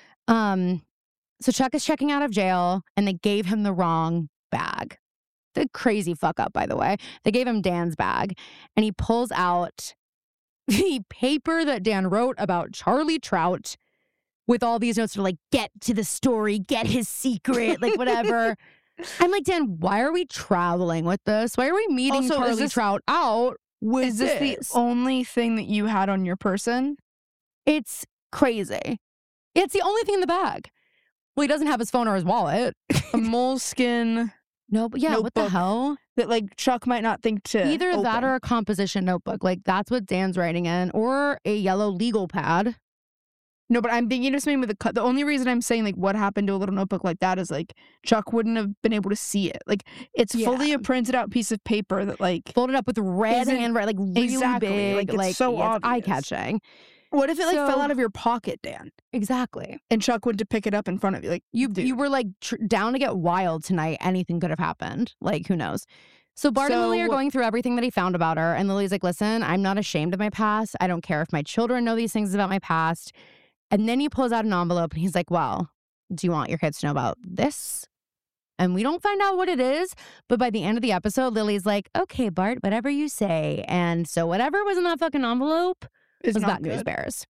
So Chuck is checking out of jail and they gave him the wrong bag. The crazy fuck up, by the way. They gave him Dan's bag and he pulls out the paper that Dan wrote about Charlie Trout with all these notes to like, get to the story, get his secret, like whatever. I'm like, Dan, why are we traveling with this? Why are we meeting Also, Charlie Trout out with Is this the only thing that you had on your person? It's crazy. It's the only thing in the bag. Well, he doesn't have his phone or his wallet. A moleskin No, but yeah, what the notebook hell? that like Chuck might not think to Either that open. or a composition notebook. Like that's what Dan's writing in, or a yellow legal pad. No, but I'm thinking of something with a cut. The only reason I'm saying like what happened to a little notebook like that is like Chuck wouldn't have been able to see it. Like it's fully a printed out piece of paper that like Folded up with red isn't- handwriting, like really exactly, big, like, it's so yeah, obvious. eye catching. what if it like fell So- out of your pocket, Dan? Exactly. And Chuck went to pick it up in front of you, like You were like down to get wild tonight. Anything could have happened. Like who knows? So Bart and Lily are going through everything that he found about her, and Lily's like, "Listen, I'm not ashamed of my past. I don't care if my children know these things about my past." And then he pulls out an envelope and he's like, "Well, do you want your kids to know about this?" And we don't find out what it is. But by the end of the episode, Lily's like, "Okay, Bart, whatever you say." And so whatever was in that fucking envelope is was not about good. news bears.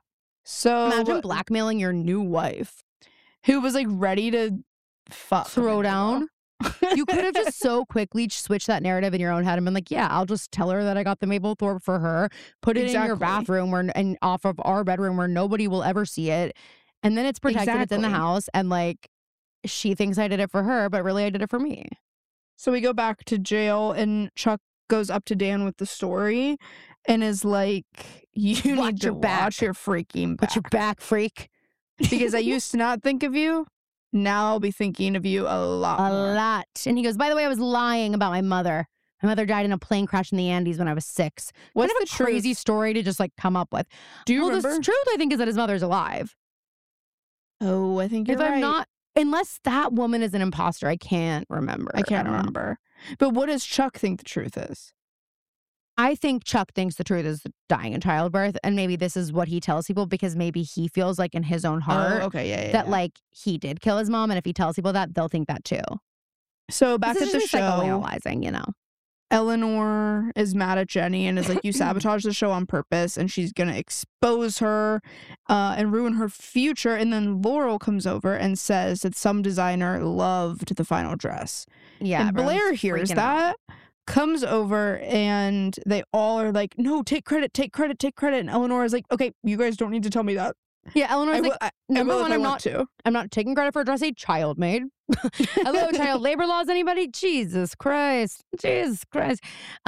So Imagine blackmailing your new wife. who was like ready to fuck Throw him, down. You could have just so quickly switched that narrative in your own head and been like, yeah, I'll just tell her that I got the Maplethorpe for her, put it in your Exactly. bathroom and off of our bedroom where nobody will ever see it. And then it's protected, it's in the Exactly. house. And like, she thinks I did it for her, but really I did it for me. So we go back to jail and Chuck goes up to Dan with the story and is like, you Watch need your to back. watch your freaking back. Put your back, freak. Because I used to not think of you. Now I'll be thinking of you a lot A more. lot. And he goes, by the way, I was lying about my mother. My mother died in a plane crash in the Andes when I was 6. What's kind the of a crazy truth? story to just like come up with. Do you Well, remember? the truth, I think, is that his mother's alive. Oh, I think you're If right. I'm not, unless that woman is an imposter, I can't remember. I can't don't know. remember. But what does Chuck think the truth is? I think Chuck thinks the truth is dying in childbirth, and maybe this is what he tells people because maybe he feels like in his own heart okay, yeah. that like he did kill his mom, and if he tells people that, they'll think that too. So back This at is the just show, psychoanalyzing, you know. Eleanor is mad at Jenny and is like, you sabotage the show on purpose, and she's gonna expose her and ruin her future. And then Laurel comes over and says that some designer loved the final dress. Yeah, and Blair everyone's hears freaking out. that, comes over, and they all are like, no, take credit, take credit, take credit. And Eleanor is like, okay, you guys don't need to tell me that. Yeah, Eleanor's like, number will if one, I I'm want not to. I'm not taking credit for a dress a child made. Hello, child labor laws, anybody? Jesus Christ. Jesus Christ.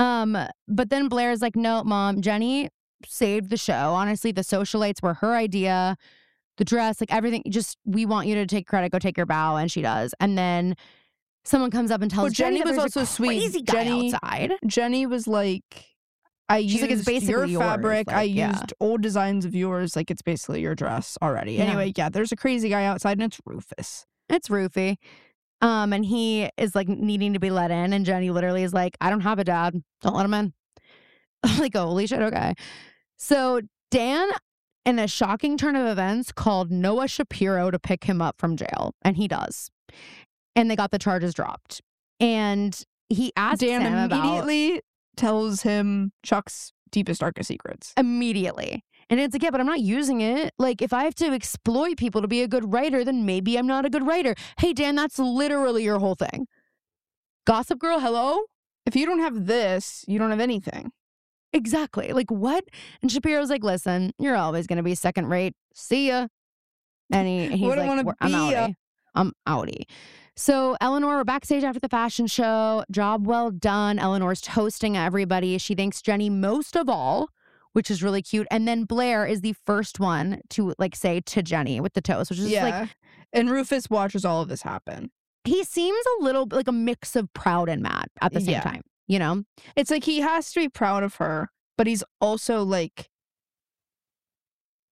But then Blair's like, no, Mom, Jenny saved the show. Honestly, the socialites were her idea. The dress, like everything, just we want you to take credit, go take your bow, and she does. And then someone comes up and tells Well, Jenny that was there's a also sweet. crazy guy Jenny- outside. Jenny was like, I She's used like, it's basically your yours, fabric. like, I yeah. used old designs of yours. Like, it's basically your dress already. Yeah. Anyway, yeah, there's a crazy guy outside, and it's Rufus. It's Roofy. And he is like needing to be let in. And Jenny literally is like, I don't have a dad. Don't let him in. I'm like, holy shit, okay. So Dan, in a shocking turn of events, called Noah Shapiro to pick him up from jail. And he does. And they got the charges dropped. And he asked Dan Sam about immediately tells him Chuck's deepest, darkest secrets. immediately. And it's like, yeah, but I'm not using it. Like, if I have to exploit people to be a good writer, then maybe I'm not a good writer. Hey, Dan, that's literally your whole thing. Gossip Girl, hello? If you don't have this, you don't have anything. Exactly. Like, what? And Shapiro's like, listen, you're always going to be second rate. See ya. And he's Wouldn't like, wanna I'm be ya." outie. I'm outie. So Eleanor, we're backstage after the fashion show. Job well done. Eleanor's toasting everybody. She thanks Jenny most of all, which is really cute. And then Blair is the first one to like say to Jenny with the toast, which is just like, and Rufus watches all of this happen. he seems a little like a mix of proud and mad at the same Yeah. time, you know? It's like he has to be proud of her, but he's also like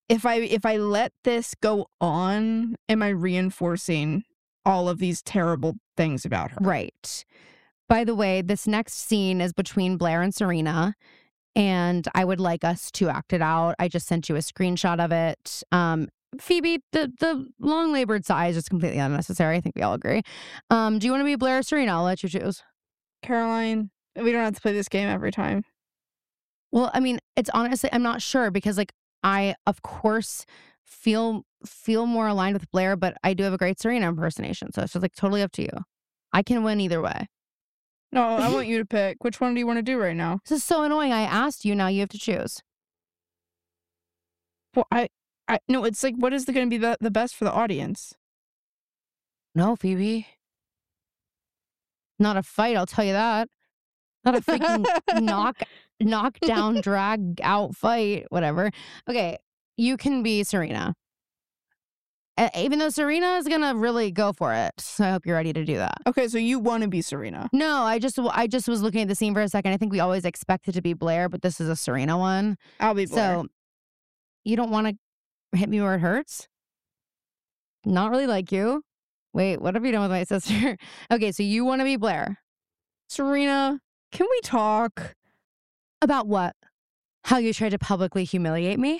if I let this go on, am I reinforcing all of these terrible things about her? Right. By the way, this next scene is between Blair and Serena, and I would like us to act it out. I just sent you a screenshot of it. Phoebe, the long labored sigh is just completely unnecessary. I think we all agree. Do you want to be Blair or Serena? I'll let you choose. Caroline, we don't have to play this game every time. Well, I mean, it's honestly, I'm not sure because like I, of course, feel more aligned with Blair, but I do have a great Serena impersonation. So it's just like totally up to you. I can win either way. No, I want you to pick. Which one do you want to do right now? This is so annoying. I asked you, now you have to choose. Well, I no, it's like, what is going to be the best for the audience? No, Phoebe. Not a fight, I'll tell you that. Not a freaking knock down, drag out fight, whatever. Okay, you can be Serena. Even though Serena is gonna really go for it, so I hope you're ready to do that. Okay, so you want to be Serena? No, I just was looking at the scene for a second. I think we always expect it to be Blair, but this is a Serena one. I'll be Blair. So you don't want to hit me where it hurts? Not really like you. Wait, what have you done with my sister? Okay, so you want to be Blair. Serena, can we talk? About what? How you tried to publicly humiliate me?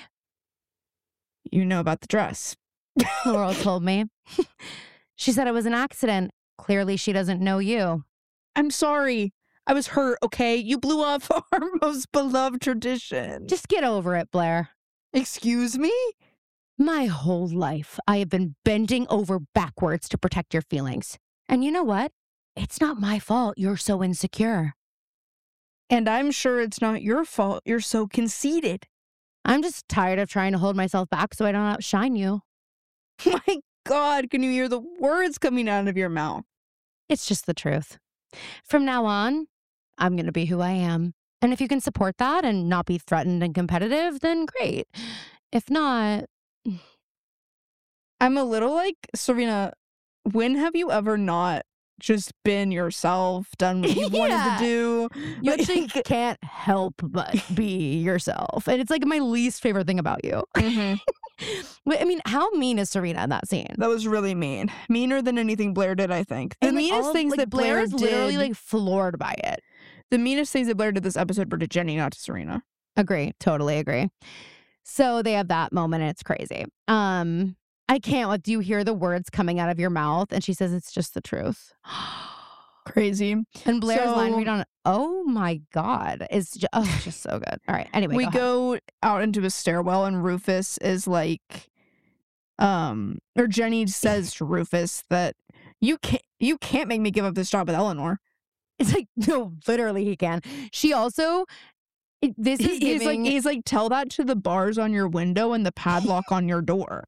You know about the dress. Laurel told me. She said it was an accident. Clearly, she doesn't know you. I'm sorry. I was hurt, okay? You blew off our most beloved tradition. Just get over it, Blair. Excuse me? My whole life, I have been bending over backwards to protect your feelings. And you know what? It's not my fault you're so insecure. And I'm sure it's not your fault you're so conceited. I'm just tired of trying to hold myself back so I don't outshine you. My God, can you hear the words coming out of your mouth? It's just the truth. From now on, I'm going to be who I am. And if you can support that and not be threatened and competitive, then great. If not... I'm a little like, Serena, when have you ever not just been yourself, done what you wanted to do? You actually can't help but be yourself. And it's like my least favorite thing about you. Mm-hmm. I mean, how mean is Serena in that scene? That was really mean. Meaner than anything Blair did, I think. The meanest things that Blair is did, literally like floored by it. The meanest things that Blair did this episode were to Jenny, not to Serena. Agree. Totally agree. So they have that moment and it's crazy. I can't let you hear the words coming out of your mouth. And she says, it's just the truth. Crazy. And Blair's line read on, oh my God, it's just so good. All right. Anyway, we go out into a stairwell and Rufus is like, or Jenny says to Rufus that you can't make me give up this job with Eleanor. It's like, no, literally he can. She also, he's like, tell that to the bars on your window and the padlock on your door.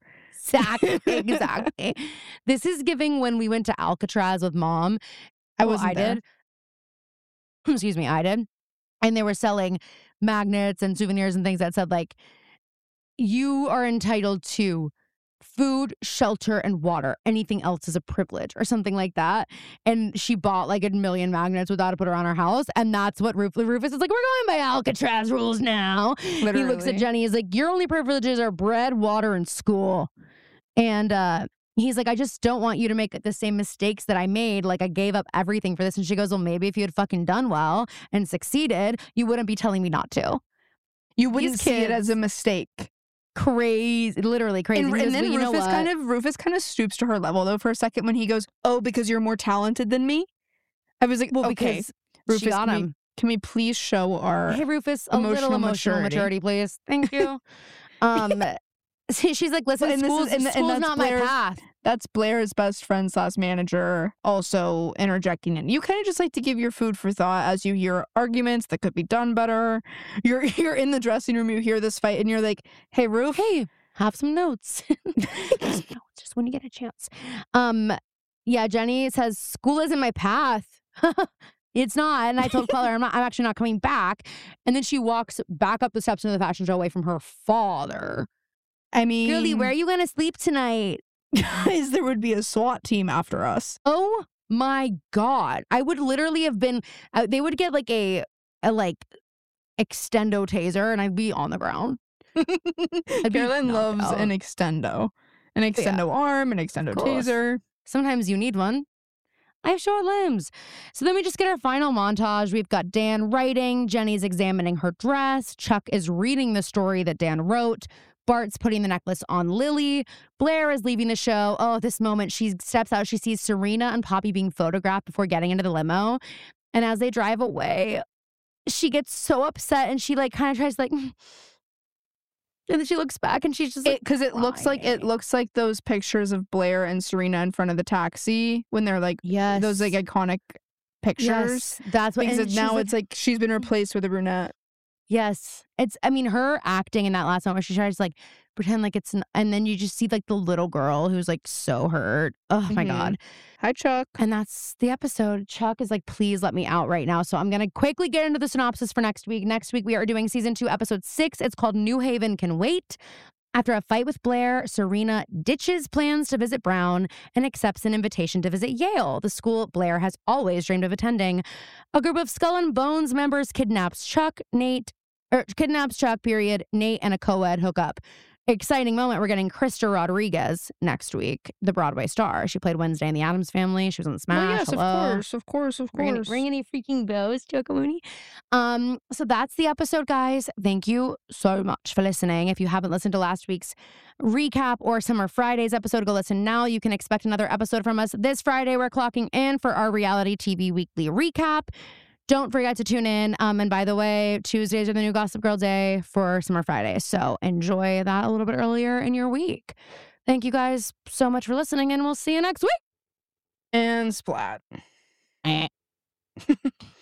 Exactly. This is giving when we went to Alcatraz with Mom. I did. Excuse me, I did. And they were selling magnets and souvenirs and things that said like, you are entitled to food, shelter, and water. Anything else is a privilege or something like that. And she bought like 1 million magnets without to put around her house. And that's what Rufus is like, we're going by Alcatraz rules now. Literally. He looks at Jenny, he's like, your only privileges are bread, water, and school. And he's like, I just don't want you to make the same mistakes that I made. Like I gave up everything for this. And she goes, well, maybe if you had fucking done well and succeeded, you wouldn't be telling me not to. You wouldn't see it as a mistake. Crazy, literally crazy. And then Rufus kind of stoops to her level though for a second when he goes, oh, because you're more talented than me? I was like, well, okay, Rufus, she got him. Can we please show our Hey, Rufus, a little emotional maturity, please. Thank you. She's like, listen, school's not my path. That's Blair's best friend / manager also interjecting in. You kind of just like to give your food for thought as you hear arguments that could be done better. You're in the dressing room, you hear this fight, and you're like, hey, Roof. Hey, have some notes. Just when you get a chance. Yeah, Jenny says, school isn't my path. It's not. And I told Claire, I'm actually not coming back. And then she walks back up the steps into the fashion show away from her father. I mean, girlie, where are you going to sleep tonight? Guys, there would be a SWAT team after us. Oh my God. I would literally have been, they would get like a extendo taser and I'd be on the ground. Caroline loves knocked out. an extendo. An extendo arm, an extendo course. taser. Sometimes you need one. I have short limbs. So then we just get our final montage. We've got Dan writing, Jenny's examining her dress, Chuck is reading the story that Dan wrote, Bart's putting the necklace on Lily, Blair is leaving the show. Oh, this moment, she steps out, she sees Serena and Poppy being photographed before getting into the limo. And as they drive away, she gets so upset and she like kind of tries like, and then she looks back and she's just like, Because it looks like those pictures of Blair and Serena in front of the taxi when they're like yes, those like iconic pictures. yes, that's what. Because now it's like she's been replaced with a brunette. Yes. I mean, her acting in that last one where she tries to like pretend like it's, and then you just see like the little girl who's like so hurt. Oh my God. Hi, Chuck. And that's the episode. Chuck is like, please let me out right now. So I'm going to quickly get into the synopsis for next week. Next week, we are doing season 2, episode 6. It's called New Haven Can Wait. After a fight with Blair, Serena ditches plans to visit Brown and accepts an invitation to visit Yale, the school Blair has always dreamed of attending. A group of Skull and Bones members kidnaps Chuck, Nate, Nate and a co-ed hook up. Exciting moment. We're getting Krista Rodriguez next week, the Broadway star. She played Wednesday in The Addams Family. She was on Smash. Oh, yes, of course. Ring any freaking bells, Choco Mooney. So that's the episode, guys. Thank you so much for listening. If you haven't listened to last week's recap or Summer Friday's episode, go listen now. You can expect another episode from us this Friday. We're clocking in for our reality TV weekly recap. Don't forget to tune in. And by the way, Tuesdays are the new Gossip Girl day for Summer Friday. So enjoy that a little bit earlier in your week. Thank you guys so much for listening, and we'll see you next week. And splat.